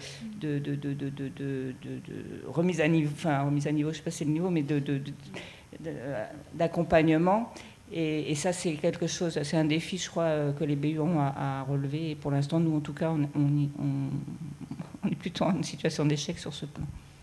remise à niveau, enfin remise à niveau, je ne sais pas si c'est le niveau, mais d'accompagnement. Et ça, c'est quelque chose, c'est un défi, je crois, que les BU ont à relever. Et pour l'instant, nous, en tout cas, on est plutôt en situation d'échec sur ce plan.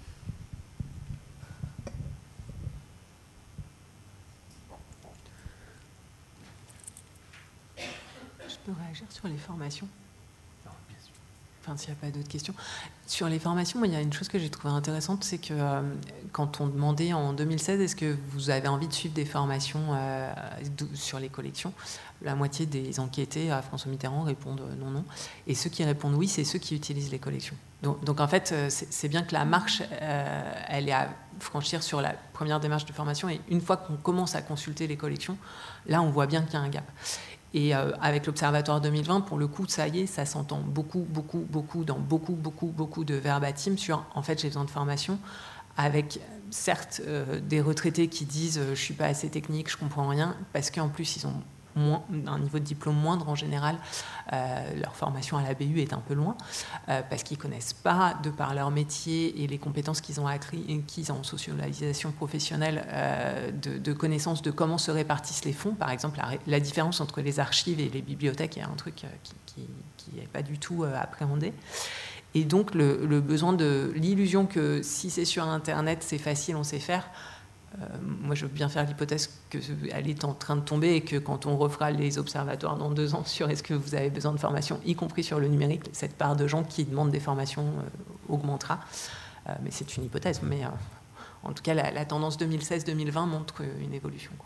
Je peux réagir sur les formations ? Enfin, s'il n'y a pas d'autres questions. Sur les formations, moi, il y a une chose que j'ai trouvée intéressante, c'est que quand on demandait en 2016, est-ce que vous avez envie de suivre des formations sur les collections, la moitié des enquêtés à François Mitterrand répondent non. Et ceux qui répondent oui, c'est ceux qui utilisent les collections. Donc en fait, c'est bien que la marche, elle est à franchir sur la première démarche de formation. Et une fois qu'on commence à consulter les collections, là, on voit bien qu'il y a un gap. Et avec l'Observatoire 2020, pour le coup, ça y est, ça s'entend beaucoup dans beaucoup de verbatim sur, en fait, j'ai besoin de formation, avec certes des retraités qui disent je suis pas assez technique, je comprends rien, parce qu'en plus ils ont un niveau de diplôme moindre en général, leur formation à la BU est un peu loin, parce qu'ils ne connaissent pas, de par leur métier et les compétences qu'ils ont acquises en socialisation professionnelle, de connaissances de comment se répartissent les fonds. Par exemple, la différence entre les archives et les bibliothèques est un truc qui n'est pas du tout appréhendé. Et donc le besoin de l'illusion que si c'est sur Internet, c'est facile, on sait faire. Moi, je veux bien faire l'hypothèse qu'elle est en train de tomber et que quand on refera les observatoires dans 2 ans sur est-ce que vous avez besoin de formation, y compris sur le numérique, cette part de gens qui demandent des formations augmentera. Mais c'est une hypothèse. Mais en tout cas, la tendance 2016-2020 montre une évolution, quoi.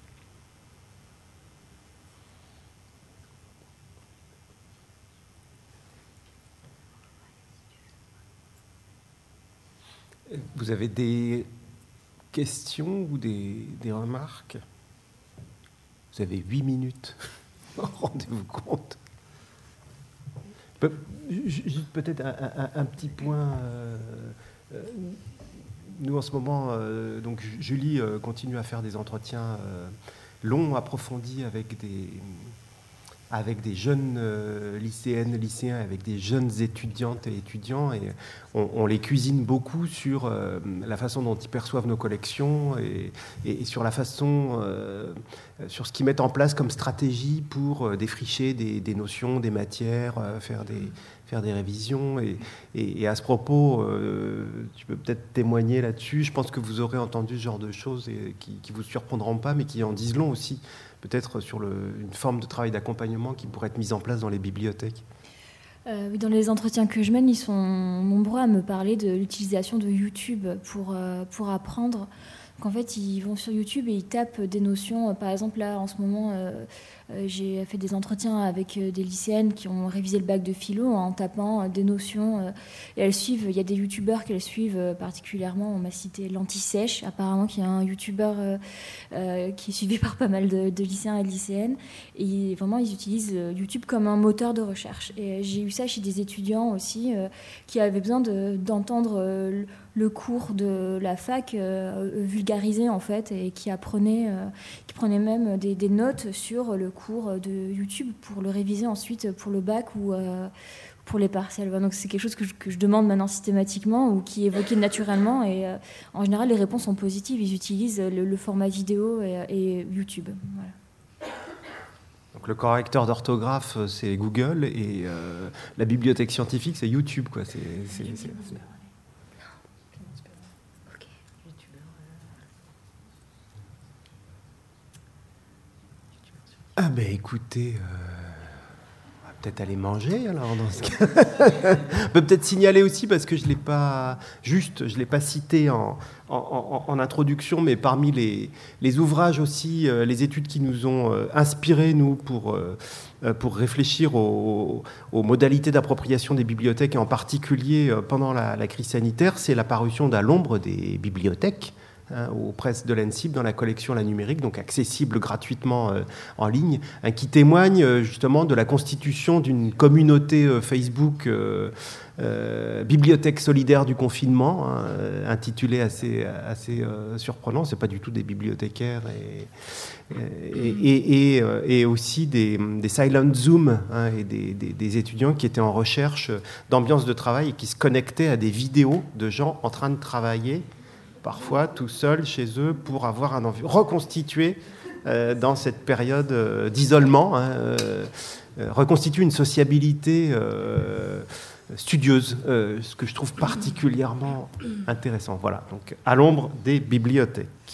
Vous avez des questions ou des remarques? Vous avez 8 minutes. Rendez-vous compte. Juste peut-être un petit point. Nous, en ce moment, donc Julie continue à faire des entretiens longs, approfondis avec des jeunes lycéennes, lycéens, avec des jeunes étudiantes et étudiants. Et on les cuisine beaucoup sur la façon dont ils perçoivent nos collections et sur la façon, sur ce qu'ils mettent en place comme stratégie pour défricher des notions, des matières, faire des révisions. Et à ce propos, tu peux peut-être témoigner là-dessus. Je pense que vous aurez entendu ce genre de choses et qui ne vous surprendront pas, mais qui en disent long aussi, peut-être sur une forme de travail d'accompagnement qui pourrait être mise en place dans les bibliothèques. Oui, dans les entretiens que je mène, ils sont nombreux à me parler de l'utilisation de YouTube pour apprendre. qu'en fait, ils vont sur YouTube et ils tapent des notions. Par exemple, là, en ce moment, j'ai fait des entretiens avec des lycéennes qui ont révisé le bac de philo en tapant des notions. Et elles suivent, il y a des youtubeurs qu'elles suivent particulièrement. On m'a cité l'Anti-Sèche, apparemment, qui est un youtubeur qui est suivi par pas mal de lycéens et de lycéennes. Et vraiment, ils utilisent YouTube comme un moteur de recherche. Et j'ai eu ça chez des étudiants aussi qui avaient besoin d'entendre le cours de la fac vulgarisé en fait, et qui prenaient même des notes sur le cours de YouTube pour le réviser ensuite pour le bac ou pour les partiels. Donc c'est quelque chose que je demande maintenant systématiquement ou qui est évoqué naturellement, et en général les réponses sont positives. Ils utilisent le format vidéo et YouTube. Voilà. Donc le correcteur d'orthographe, c'est Google, et la bibliothèque scientifique, c'est YouTube, quoi. C'est... Ah ben écoutez, on va peut-être aller manger alors dans ce cas. On peut peut-être signaler aussi, parce que je l'ai pas cité en introduction, mais parmi les ouvrages aussi, les études qui nous ont inspirés, nous, pour réfléchir aux modalités d'appropriation des bibliothèques, et en particulier pendant la crise sanitaire, c'est la parution d'À l'ombre des bibliothèques, aux presses de l'ENSIB dans la collection La Numérique, donc accessible gratuitement en ligne, qui témoigne justement de la constitution d'une communauté Facebook Bibliothèque solidaire du confinement, intitulée assez surprenant. C'est pas du tout des bibliothécaires et aussi des silent Zoom, et des étudiants qui étaient en recherche d'ambiance de travail et qui se connectaient à des vidéos de gens en train de travailler, parfois tout seuls chez eux, pour avoir un environnement reconstitué dans cette période d'isolement, reconstituer une sociabilité studieuse, ce que je trouve particulièrement intéressant. Voilà, donc à l'ombre des bibliothèques.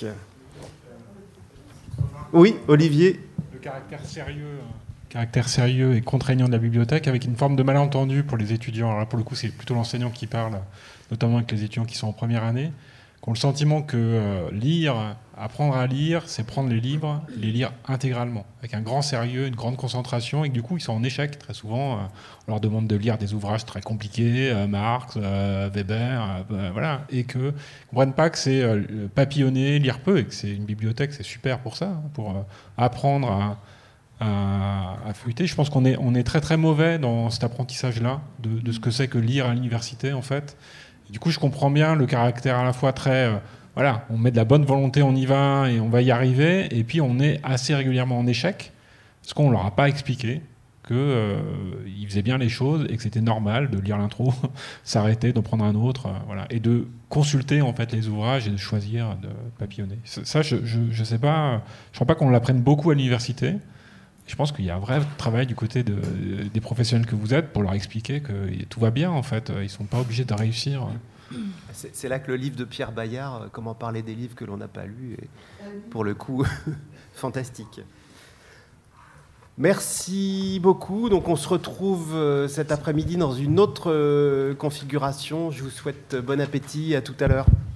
Oui, Olivier. Le caractère sérieux et contraignant de la bibliothèque, avec une forme de malentendu pour les étudiants. Alors là, pour le coup, c'est plutôt l'enseignant qui parle, notamment avec les étudiants qui sont en première année, qui ont le sentiment que apprendre à lire, c'est prendre les livres, les lire intégralement, avec un grand sérieux, une grande concentration, et que du coup, ils sont en échec très souvent. On leur demande de lire des ouvrages très compliqués, Marx, Weber, voilà, et qu'ils ne comprennent pas que c'est papillonner, lire peu, et que c'est une bibliothèque, c'est super pour ça, pour apprendre à feuilleter. Je pense qu'on est très très mauvais dans cet apprentissage-là, de ce que c'est que lire à l'université, en fait. Du coup, je comprends bien le caractère à la fois très... voilà, on met de la bonne volonté, on y va et on va y arriver. Et puis, on est assez régulièrement en échec parce qu'on ne leur a pas expliqué qu'ils faisaient bien les choses et que c'était normal de lire l'intro, s'arrêter, d'en prendre un autre, voilà, et de consulter en fait les ouvrages et de choisir de papillonner. Ça, je sais pas... Je crois pas qu'on l'apprenne beaucoup à l'université. Je pense qu'il y a un vrai travail du côté des professionnels que vous êtes pour leur expliquer que tout va bien, en fait. Ils ne sont pas obligés de réussir. C'est là que le livre de Pierre Bayard, Comment parler des livres que l'on n'a pas lus, est pour le coup fantastique. Merci beaucoup. Donc on se retrouve cet après-midi dans une autre configuration. Je vous souhaite bon appétit. À tout à l'heure.